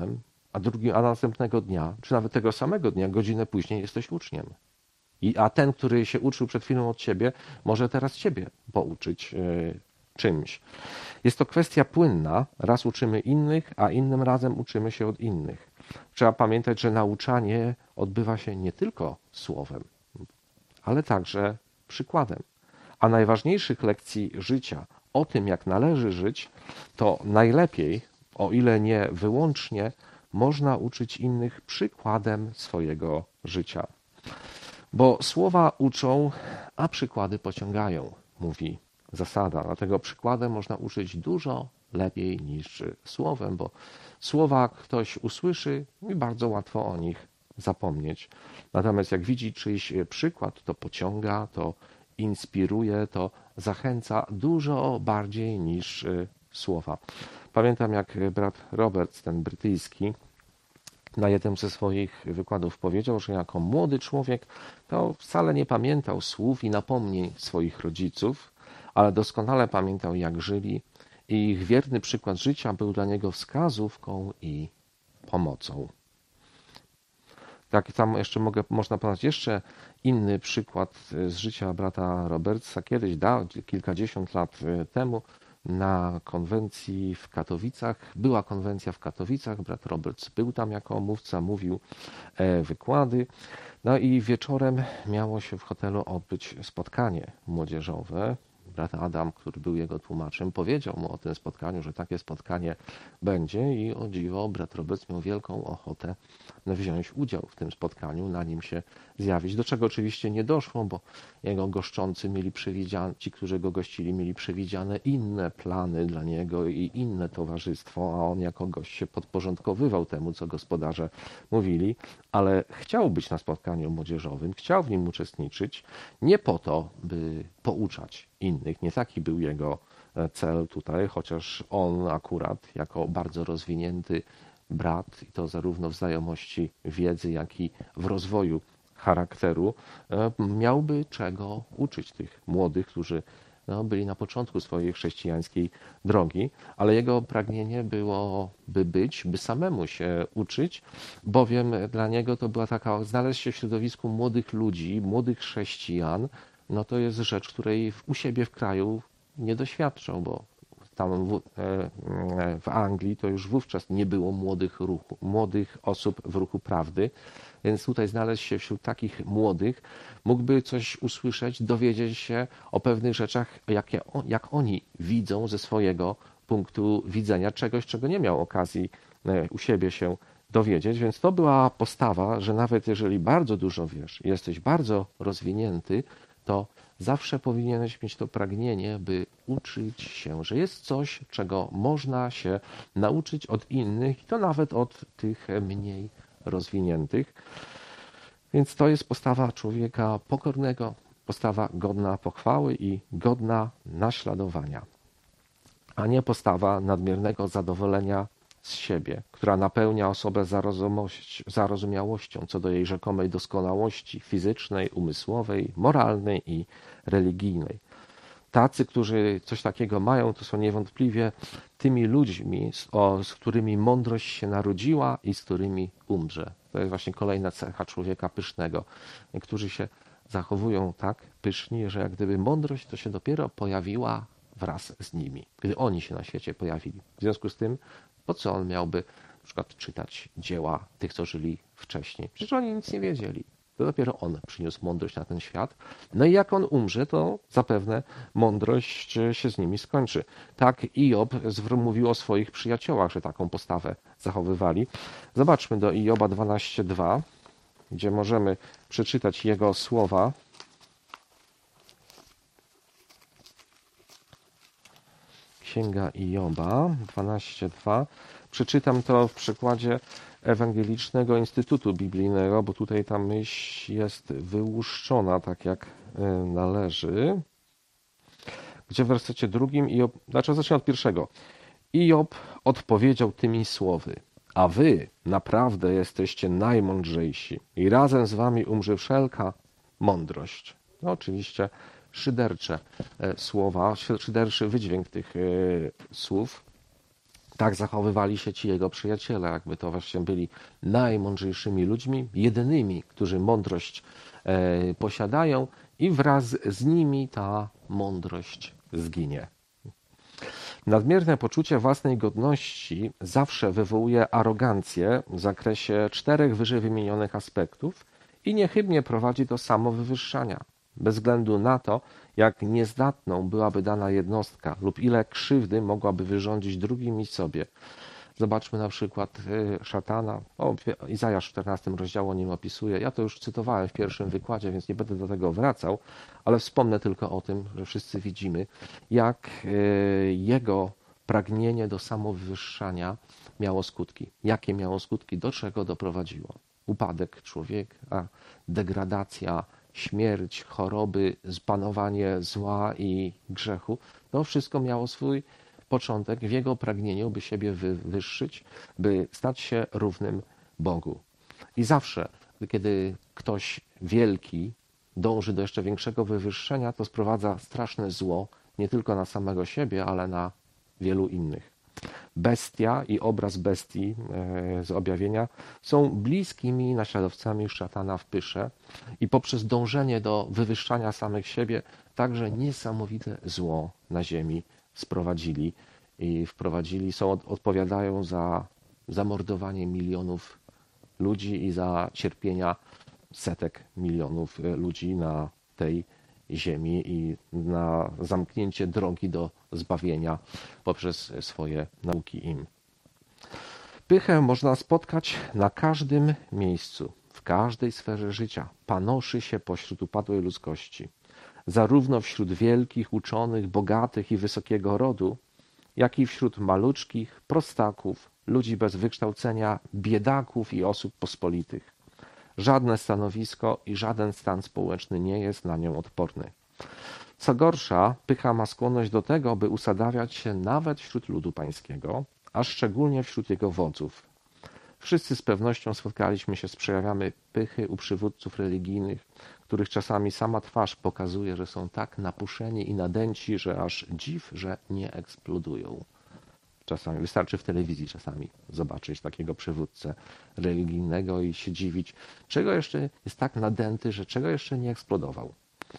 a, drugi, a następnego dnia, czy nawet tego samego dnia, godzinę później jesteś uczniem. I, a ten, który się uczył przed chwilą od ciebie, może teraz ciebie pouczyć y, czymś. Jest to kwestia płynna. Raz uczymy innych, a innym razem uczymy się od innych. Trzeba pamiętać, że nauczanie odbywa się nie tylko słowem, ale także przykładem. A najważniejszych lekcji życia, o tym jak należy żyć, to najlepiej, o ile nie wyłącznie, można uczyć innych przykładem swojego życia. Bo słowa uczą, a przykłady pociągają, mówi zasada. Dlatego przykładem można uczyć dużo lepiej niż słowem, bo słowa ktoś usłyszy i bardzo łatwo o nich zapomnieć. Natomiast jak widzi czyjś przykład, to pociąga, to inspiruje, to zachęca dużo bardziej niż słowa. Pamiętam, jak brat Robert, ten brytyjski, na jednym ze swoich wykładów powiedział, że jako młody człowiek to wcale nie pamiętał słów i napomnień swoich rodziców, ale doskonale pamiętał, jak żyli, i ich wierny przykład życia był dla niego wskazówką i pomocą. Tak, tam jeszcze mogę, można podać jeszcze inny przykład z życia brata Robertsa. Kiedyś, da, kilkadziesiąt lat temu, na konwencji w Katowicach, była konwencja w Katowicach, brat Roberts był tam jako mówca, mówił wykłady, no i wieczorem miało się w hotelu odbyć spotkanie młodzieżowe. Brat Adam, który był jego tłumaczem, powiedział mu o tym spotkaniu, że takie spotkanie będzie, i o dziwo brat Robert miał wielką ochotę wziąć udział w tym spotkaniu, na nim się zjawić, do czego oczywiście nie doszło, bo jego goszczący mieli przewidziane, ci, którzy go gościli, mieli przewidziane inne plany dla niego i inne towarzystwo, a on jako gość się podporządkowywał temu, co gospodarze mówili, ale chciał być na spotkaniu młodzieżowym, chciał w nim uczestniczyć, nie po to, by pouczać innych. Nie taki był jego cel tutaj, chociaż on akurat jako bardzo rozwinięty brat, i to zarówno w znajomości wiedzy, jak i w rozwoju charakteru, miałby czego uczyć tych młodych, którzy no, byli na początku swojej chrześcijańskiej drogi, ale jego pragnienie było, by być, by samemu się uczyć, bowiem dla niego to była taka, znaleźć się w środowisku młodych ludzi, młodych chrześcijan, no to jest rzecz, której u siebie w kraju nie doświadczą, bo tam w, w Anglii to już wówczas nie było młodych, ruchu, młodych osób w ruchu prawdy, więc tutaj znaleźć się wśród takich młodych, mógłby coś usłyszeć, dowiedzieć się o pewnych rzeczach, jakie, jak oni widzą ze swojego punktu widzenia, czegoś, czego nie miał okazji u siebie się dowiedzieć, więc to była postawa, że nawet jeżeli bardzo dużo wiesz, jesteś bardzo rozwinięty, to zawsze powinieneś mieć to pragnienie, by uczyć się, że jest coś, czego można się nauczyć od innych, i to nawet od tych mniej rozwiniętych. Więc to jest postawa człowieka pokornego, postawa godna pochwały i godna naśladowania, a nie postawa nadmiernego zadowolenia z siebie, która napełnia osobę zarozumiałością co do jej rzekomej doskonałości fizycznej, umysłowej, moralnej i religijnej. Tacy, którzy coś takiego mają, to są niewątpliwie tymi ludźmi, z, o, z którymi mądrość się narodziła i z którymi umrze. To jest właśnie kolejna cecha człowieka pysznego. Niektórzy się zachowują tak pyszni, że jak gdyby mądrość to się dopiero pojawiła wraz z nimi, gdy oni się na świecie pojawili. W związku z tym, po co on miałby na przykład czytać dzieła tych, co żyli wcześniej? Przecież oni nic nie wiedzieli. To dopiero on przyniósł mądrość na ten świat. No i jak on umrze, to zapewne mądrość się z nimi skończy. Tak Iob mówił o swoich przyjaciołach, że taką postawę zachowywali. Zobaczmy do Ioba dwanaście dwa, gdzie możemy przeczytać jego słowa. Księga Ioba dwanaście dwa. Przeczytam to w przykładzie Ewangelicznego Instytutu Biblijnego, bo tutaj ta myśl jest wyłuszczona tak jak należy. Gdzie w wersecie drugim Iob, znaczy zacznę od pierwszego. Iob odpowiedział tymi słowy: a wy naprawdę jesteście najmądrzejsi i razem z wami umrze wszelka mądrość. No oczywiście szydercze słowa, szyderczy wydźwięk tych słów. Tak zachowywali się ci jego przyjaciele, jakby to właśnie byli najmądrzejszymi ludźmi, jedynymi, którzy mądrość e, posiadają i wraz z nimi ta mądrość zginie. Nadmierne poczucie własnej godności zawsze wywołuje arogancję w zakresie czterech wyżej wymienionych aspektów i niechybnie prowadzi do samowywyższania, bez względu na to, jak niezdatną byłaby dana jednostka lub ile krzywdy mogłaby wyrządzić drugim i sobie. Zobaczmy na przykład szatana. O, Izajasz w czternastym rozdziale o nim opisuje. Ja to już cytowałem w pierwszym wykładzie, więc nie będę do tego wracał, ale wspomnę tylko o tym, że wszyscy widzimy, jak jego pragnienie do samowywyższania miało skutki. Jakie miało skutki, do czego doprowadziło. Upadek człowieka, degradacja, śmierć, choroby, panowanie zła i grzechu. To wszystko miało swój początek w jego pragnieniu, by siebie wywyższyć, by stać się równym Bogu. I zawsze, kiedy ktoś wielki dąży do jeszcze większego wywyższenia, to sprowadza straszne zło nie tylko na samego siebie, ale na wielu innych. Bestia i obraz bestii z objawienia są bliskimi naśladowcami szatana w pysze i poprzez dążenie do wywyższania samych siebie także niesamowite zło na ziemi sprowadzili i wprowadzili, są, odpowiadają za zamordowanie milionów ludzi i za cierpienia setek milionów ludzi na tej ziemi i na zamknięcie drogi do zbawienia poprzez swoje nauki im. Pychę można spotkać na każdym miejscu, w każdej sferze życia. Panoszy się pośród upadłej ludzkości. Zarówno wśród wielkich, uczonych, bogatych i wysokiego rodu, jak i wśród maluczkich, prostaków, ludzi bez wykształcenia, biedaków i osób pospolitych. Żadne stanowisko i żaden stan społeczny nie jest na nią odporny. Co gorsza, pycha ma skłonność do tego, by usadawiać się nawet wśród ludu pańskiego, a szczególnie wśród jego wodzów. Wszyscy z pewnością spotkaliśmy się z przejawami pychy u przywódców religijnych, których czasami sama twarz pokazuje, że są tak napuszeni i nadęci, że aż dziw, że nie eksplodują. Czasami wystarczy w telewizji czasami zobaczyć takiego przywódcę religijnego i się dziwić, czego jeszcze jest tak nadęty, że czego jeszcze nie eksplodował.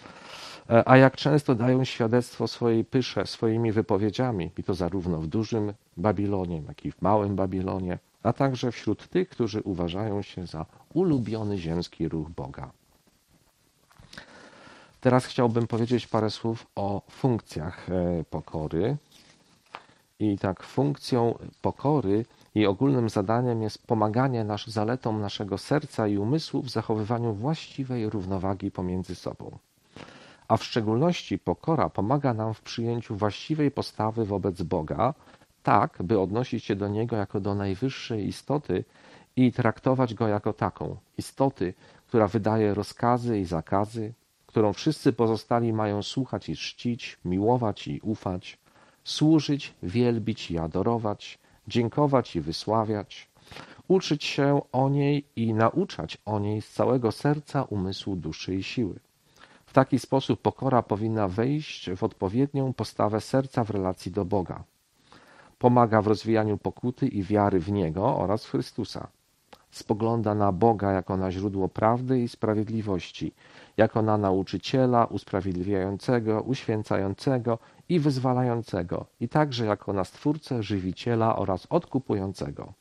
A jak często dają świadectwo swojej pysze swoimi wypowiedziami, i to zarówno w dużym Babilonie, jak i w małym Babilonie, a także wśród tych, którzy uważają się za ulubiony ziemski ruch Boga. Teraz chciałbym powiedzieć parę słów o funkcjach pokory. I tak funkcją pokory i ogólnym zadaniem jest pomaganie nasz, zaletom naszego serca i umysłu w zachowywaniu właściwej równowagi pomiędzy sobą. A w szczególności pokora pomaga nam w przyjęciu właściwej postawy wobec Boga, tak by odnosić się do Niego jako do najwyższej istoty i traktować Go jako taką, istoty, która wydaje rozkazy i zakazy, którą wszyscy pozostali mają słuchać i czcić, miłować i ufać, służyć, wielbić i adorować, dziękować i wysławiać, uczyć się o niej i nauczać o niej z całego serca, umysłu, duszy i siły. W taki sposób pokora powinna wejść w odpowiednią postawę serca w relacji do Boga. Pomaga w rozwijaniu pokuty i wiary w Niego oraz w Chrystusa. Spogląda na Boga jako na źródło prawdy i sprawiedliwości, jako na nauczyciela usprawiedliwiającego, uświęcającego i wyzwalającego, i także jako na Stwórcę, żywiciela oraz odkupującego.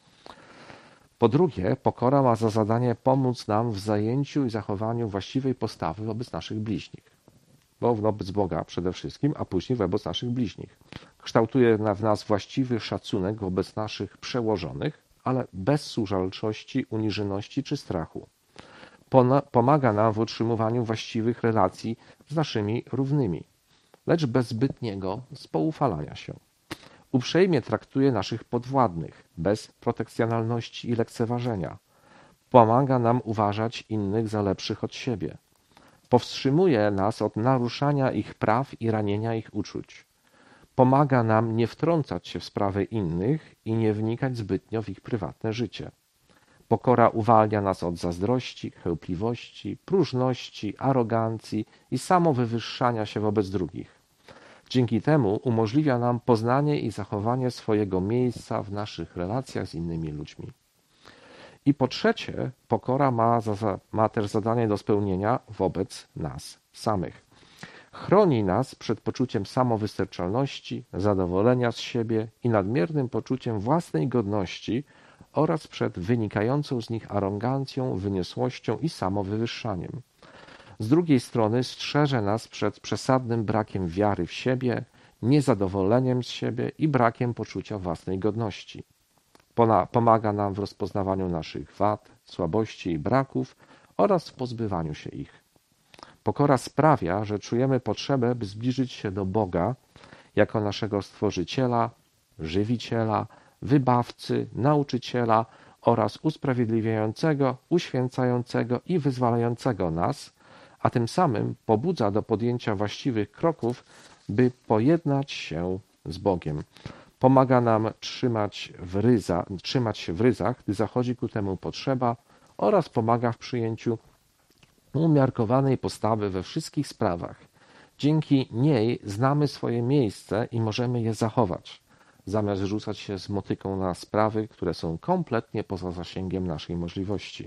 Po drugie, pokora ma za zadanie pomóc nam w zajęciu i zachowaniu właściwej postawy wobec naszych bliźnich. Bo wobec Boga przede wszystkim, a później wobec naszych bliźnich. Kształtuje w nas właściwy szacunek wobec naszych przełożonych, ale bez zużalczości, uniżoności czy strachu. Pomaga nam w utrzymywaniu właściwych relacji z naszymi równymi, lecz bez zbytniego spoufalania się. Uprzejmie traktuje naszych podwładnych, bez protekcjonalności i lekceważenia. Pomaga nam uważać innych za lepszych od siebie. Powstrzymuje nas od naruszania ich praw i ranienia ich uczuć. Pomaga nam nie wtrącać się w sprawy innych i nie wnikać zbytnio w ich prywatne życie. Pokora uwalnia nas od zazdrości, chełpliwości, próżności, arogancji i samowywyższania się wobec drugich. Dzięki temu umożliwia nam poznanie i zachowanie swojego miejsca w naszych relacjach z innymi ludźmi. I po trzecie, pokora ma, za, ma też zadanie do spełnienia wobec nas samych. Chroni nas przed poczuciem samowystarczalności, zadowolenia z siebie i nadmiernym poczuciem własnej godności oraz przed wynikającą z nich arogancją, wyniosłością i samowywyższaniem. Z drugiej strony strzeże nas przed przesadnym brakiem wiary w siebie, niezadowoleniem z siebie i brakiem poczucia własnej godności. Pomaga nam w rozpoznawaniu naszych wad, słabości i braków oraz w pozbywaniu się ich. Pokora sprawia, że czujemy potrzebę, by zbliżyć się do Boga jako naszego Stworzyciela, Żywiciela, Wybawcy, Nauczyciela oraz usprawiedliwiającego, uświęcającego i wyzwalającego nas, a tym samym pobudza do podjęcia właściwych kroków, by pojednać się z Bogiem. Pomaga nam trzymać, w ryza, trzymać się w ryzach, gdy zachodzi ku temu potrzeba, oraz pomaga w przyjęciu umiarkowanej postawy we wszystkich sprawach. Dzięki niej znamy swoje miejsce i możemy je zachować, zamiast rzucać się z motyką na sprawy, które są kompletnie poza zasięgiem naszej możliwości.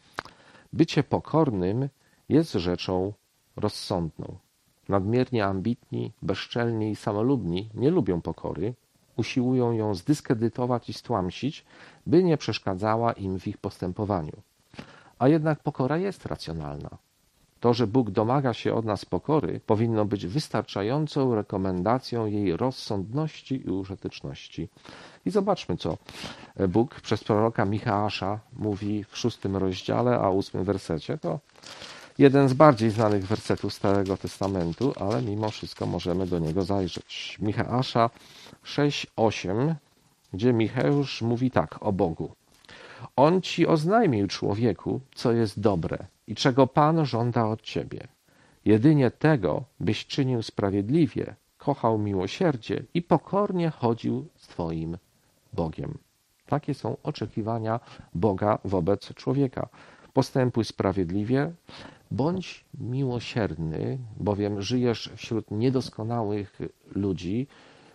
Bycie pokornym jest rzeczą rozsądną. Nadmiernie ambitni, bezczelni i samolubni nie lubią pokory, usiłują ją zdyskredytować i stłamsić, by nie przeszkadzała im w ich postępowaniu. A jednak pokora jest racjonalna. To, że Bóg domaga się od nas pokory, powinno być wystarczającą rekomendacją jej rozsądności i użyteczności. I zobaczmy, co Bóg przez proroka Micheasza mówi w szóstym rozdziale, a ósmym wersecie. To jeden z bardziej znanych wersetów Starego Testamentu, ale mimo wszystko możemy do niego zajrzeć. Micheasza sześć, osiem, gdzie Micheusz mówi tak o Bogu. On ci oznajmił, człowieku, co jest dobre i czego Pan żąda od ciebie. Jedynie tego, byś czynił sprawiedliwie, kochał miłosierdzie i pokornie chodził z twoim Bogiem. Takie są oczekiwania Boga wobec człowieka. Postępuj sprawiedliwie, bądź miłosierny, bowiem żyjesz wśród niedoskonałych ludzi,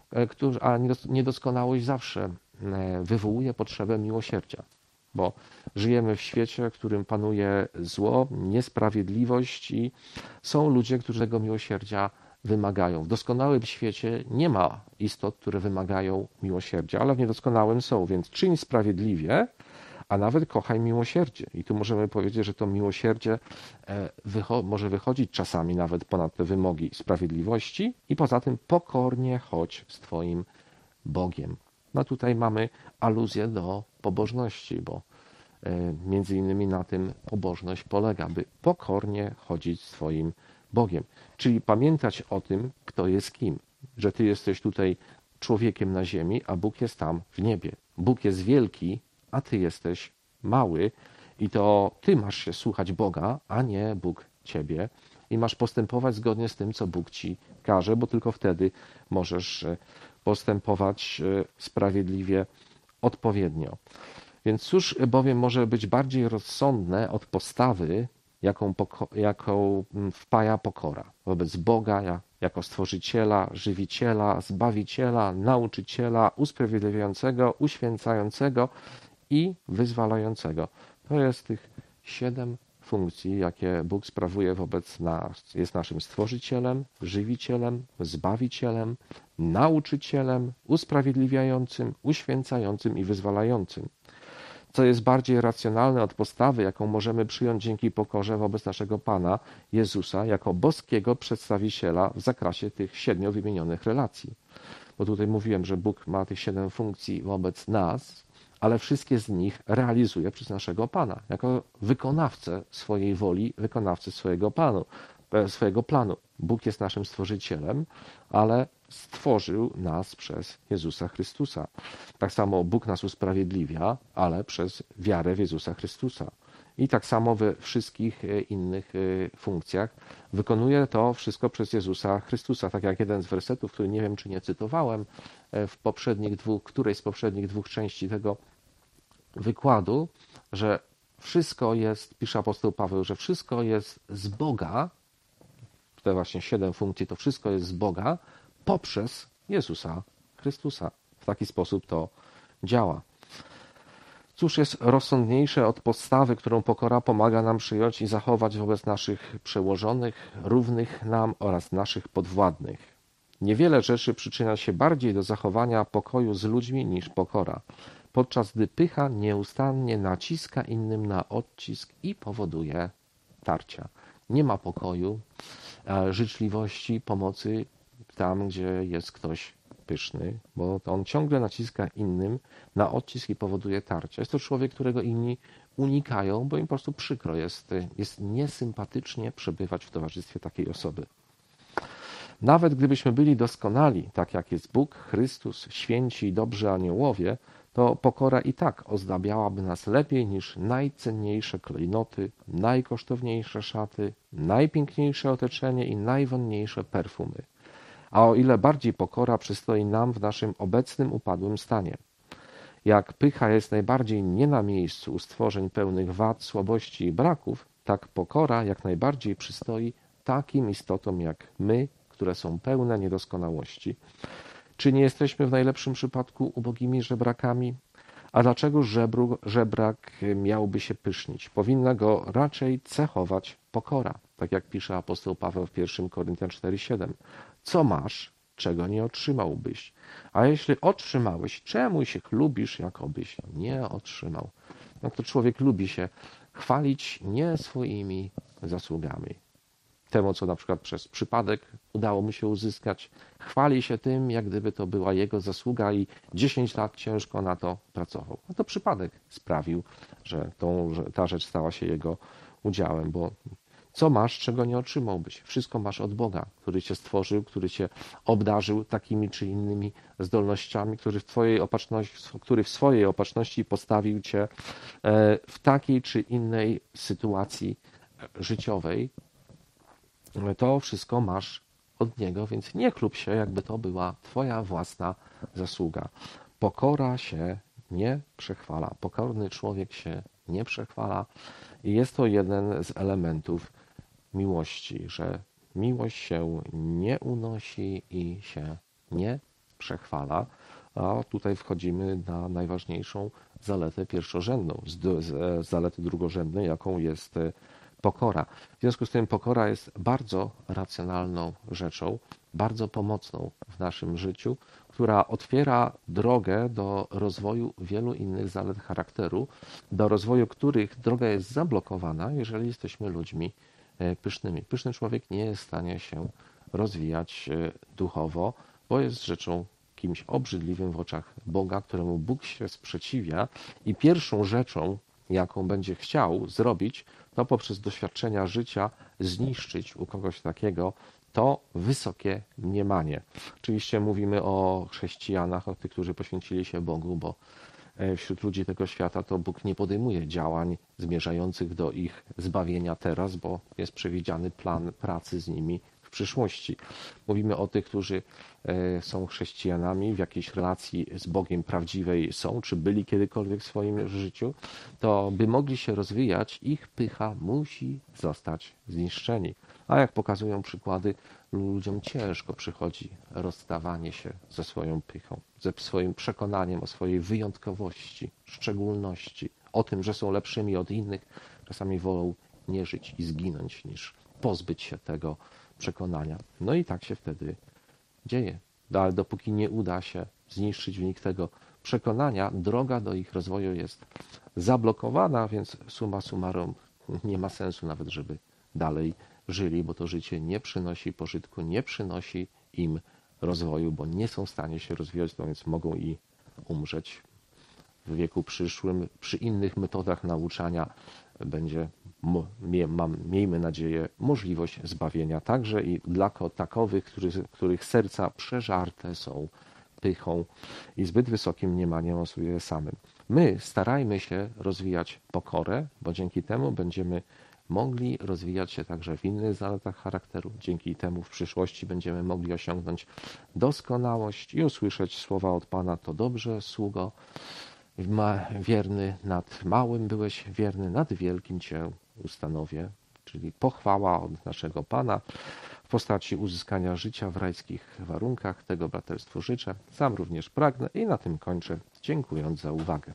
a niedoskonałość zawsze wywołuje potrzebę miłosierdzia. Bo żyjemy w świecie, w którym panuje zło, niesprawiedliwość i są ludzie, którzy tego miłosierdzia wymagają. W doskonałym świecie nie ma istot, które wymagają miłosierdzia, ale w niedoskonałym są, więc czyń sprawiedliwie, a nawet kochaj miłosierdzie. I tu możemy powiedzieć, że to miłosierdzie wycho- może wychodzić czasami nawet ponad te wymogi sprawiedliwości i poza tym pokornie chodź z twoim Bogiem. No tutaj mamy aluzję do pobożności, bo między innymi na tym pobożność polega, by pokornie chodzić z twoim Bogiem. Czyli pamiętać o tym, kto jest kim. Że ty jesteś tutaj człowiekiem na ziemi, a Bóg jest tam w niebie. Bóg jest wielki, a ty jesteś mały i to ty masz się słuchać Boga, a nie Bóg ciebie. I masz postępować zgodnie z tym, co Bóg ci każe, bo tylko wtedy możesz postępować sprawiedliwie, odpowiednio. Więc cóż bowiem może być bardziej rozsądne od postawy, jaką, poko- jaką wpaja pokora wobec Boga jako Stworzyciela, Żywiciela, Zbawiciela, Nauczyciela, Usprawiedliwiającego, Uświęcającego i Wyzwalającego. To jest tych siedem funkcji, jakie Bóg sprawuje wobec nas. Jest naszym Stworzycielem, Żywicielem, Zbawicielem, Nauczycielem, Usprawiedliwiającym, Uświęcającym i Wyzwalającym. Co jest bardziej racjonalne od postawy, jaką możemy przyjąć dzięki pokorze wobec naszego Pana Jezusa jako boskiego przedstawiciela w zakresie tych siedmiu wymienionych relacji. Bo tutaj mówiłem, że Bóg ma tych siedem funkcji wobec nas, ale wszystkie z nich realizuje przez naszego Pana, jako wykonawcę swojej woli, wykonawcę swojego planu, swojego planu. Bóg jest naszym Stworzycielem, ale stworzył nas przez Jezusa Chrystusa. Tak samo Bóg nas usprawiedliwia, ale przez wiarę w Jezusa Chrystusa. I tak samo we wszystkich innych funkcjach wykonuje to wszystko przez Jezusa Chrystusa. Tak jak jeden z wersetów, który nie wiem, czy nie cytowałem w poprzednich dwóch, którejś z poprzednich dwóch części tego wykładu, że wszystko jest, pisze apostoł Paweł, że wszystko jest z Boga, te właśnie siedem funkcji, to wszystko jest z Boga, poprzez Jezusa Chrystusa. W taki sposób to działa. Cóż jest rozsądniejsze od podstawy, którą pokora pomaga nam przyjąć i zachować wobec naszych przełożonych, równych nam oraz naszych podwładnych? Niewiele rzeczy przyczynia się bardziej do zachowania pokoju z ludźmi niż pokora, podczas gdy pycha nieustannie naciska innym na odcisk i powoduje tarcia. Nie ma pokoju, życzliwości, pomocy tam, gdzie jest ktoś pyszny, bo on ciągle naciska innym na odcisk i powoduje tarcia. Jest to człowiek, którego inni unikają, bo im po prostu przykro jest, jest niesympatycznie przebywać w towarzystwie takiej osoby. Nawet gdybyśmy byli doskonali, tak jak jest Bóg, Chrystus, święci i dobrzy aniołowie, to pokora i tak ozdabiałaby nas lepiej niż najcenniejsze klejnoty, najkosztowniejsze szaty, najpiękniejsze otoczenie i najwonniejsze perfumy. A o ile bardziej pokora przystoi nam w naszym obecnym upadłym stanie. Jak pycha jest najbardziej nie na miejscu u stworzeń pełnych wad, słabości i braków, tak pokora jak najbardziej przystoi takim istotom jak my, które są pełne niedoskonałości. Czy nie jesteśmy w najlepszym przypadku ubogimi żebrakami? A dlaczego żebru, żebrak miałby się pysznić? Powinna go raczej cechować pokora, tak jak pisze apostoł Paweł w pierwszym Koryntian cztery siedem. Co masz, czego nie otrzymałbyś? A jeśli otrzymałeś, czemu się chlubisz, jakobyś nie otrzymał? No to człowiek lubi się chwalić nie swoimi zasługami. Temu, co na przykład przez przypadek udało mu się uzyskać, chwali się tym, jak gdyby to była jego zasługa i dziesięć lat ciężko na to pracował. No to przypadek sprawił, że, tą, że ta rzecz stała się jego udziałem, bo co masz, czego nie otrzymałbyś? Wszystko masz od Boga, który cię stworzył, który cię obdarzył takimi czy innymi zdolnościami, który w, twojej opatrzności, który w swojej opatrzności postawił cię w takiej czy innej sytuacji życiowej. To wszystko masz od Niego, więc nie chlub się, jakby to była twoja własna zasługa. Pokora się nie przechwala. Pokorny człowiek się nie przechwala i jest to jeden z elementów miłości, że miłość się nie unosi i się nie przechwala. A tutaj wchodzimy na najważniejszą zaletę pierwszorzędną, z zalety drugorzędnej, jaką jest pokora. W związku z tym pokora jest bardzo racjonalną rzeczą, bardzo pomocną w naszym życiu, która otwiera drogę do rozwoju wielu innych zalet charakteru, do rozwoju których droga jest zablokowana, jeżeli jesteśmy ludźmi pysznymi. Pyszny człowiek nie jest w stanie się rozwijać duchowo, bo jest rzeczą kimś obrzydliwym w oczach Boga, któremu Bóg się sprzeciwia i pierwszą rzeczą, jaką będzie chciał zrobić, to poprzez doświadczenia życia zniszczyć u kogoś takiego to wysokie mniemanie. Oczywiście mówimy o chrześcijanach, o tych, którzy poświęcili się Bogu, bo wśród ludzi tego świata to Bóg nie podejmuje działań zmierzających do ich zbawienia teraz, bo jest przewidziany plan pracy z nimi w przyszłości. Mówimy o tych, którzy są chrześcijanami, w jakiejś relacji z Bogiem prawdziwej są, czy byli kiedykolwiek w swoim życiu, to by mogli się rozwijać, ich pycha musi zostać zniszczeni. A jak pokazują przykłady, ludziom ciężko przychodzi rozstawanie się ze swoją pychą, ze swoim przekonaniem o swojej wyjątkowości, szczególności, o tym, że są lepszymi od innych. Czasami wolą nie żyć i zginąć, niż pozbyć się tego przekonania. No i tak się wtedy dzieje. Ale dopóki nie uda się zniszczyć w nich tego przekonania, droga do ich rozwoju jest zablokowana, więc summa summarum nie ma sensu nawet, żeby dalej żyli, bo to życie nie przynosi pożytku, nie przynosi im rozwoju, bo nie są w stanie się rozwijać, no więc mogą i umrzeć w wieku przyszłym. Przy innych metodach nauczania będzie, mam, miejmy nadzieję, możliwość zbawienia także i dla takowych, których, których serca przeżarte są pychą i zbyt wysokim mniemaniem o sobie samym. My starajmy się rozwijać pokorę, bo dzięki temu będziemy mogli rozwijać się także w innych zaletach charakteru. Dzięki temu w przyszłości będziemy mogli osiągnąć doskonałość i usłyszeć słowa od Pana: to dobrze, sługo wierny, nad małym byłeś wierny, nad wielkim Cię ustanowię. Czyli pochwała od naszego Pana postaci uzyskania życia w rajskich warunkach. Tego braterstwu życzę, sam również pragnę i na tym kończę, dziękując za uwagę.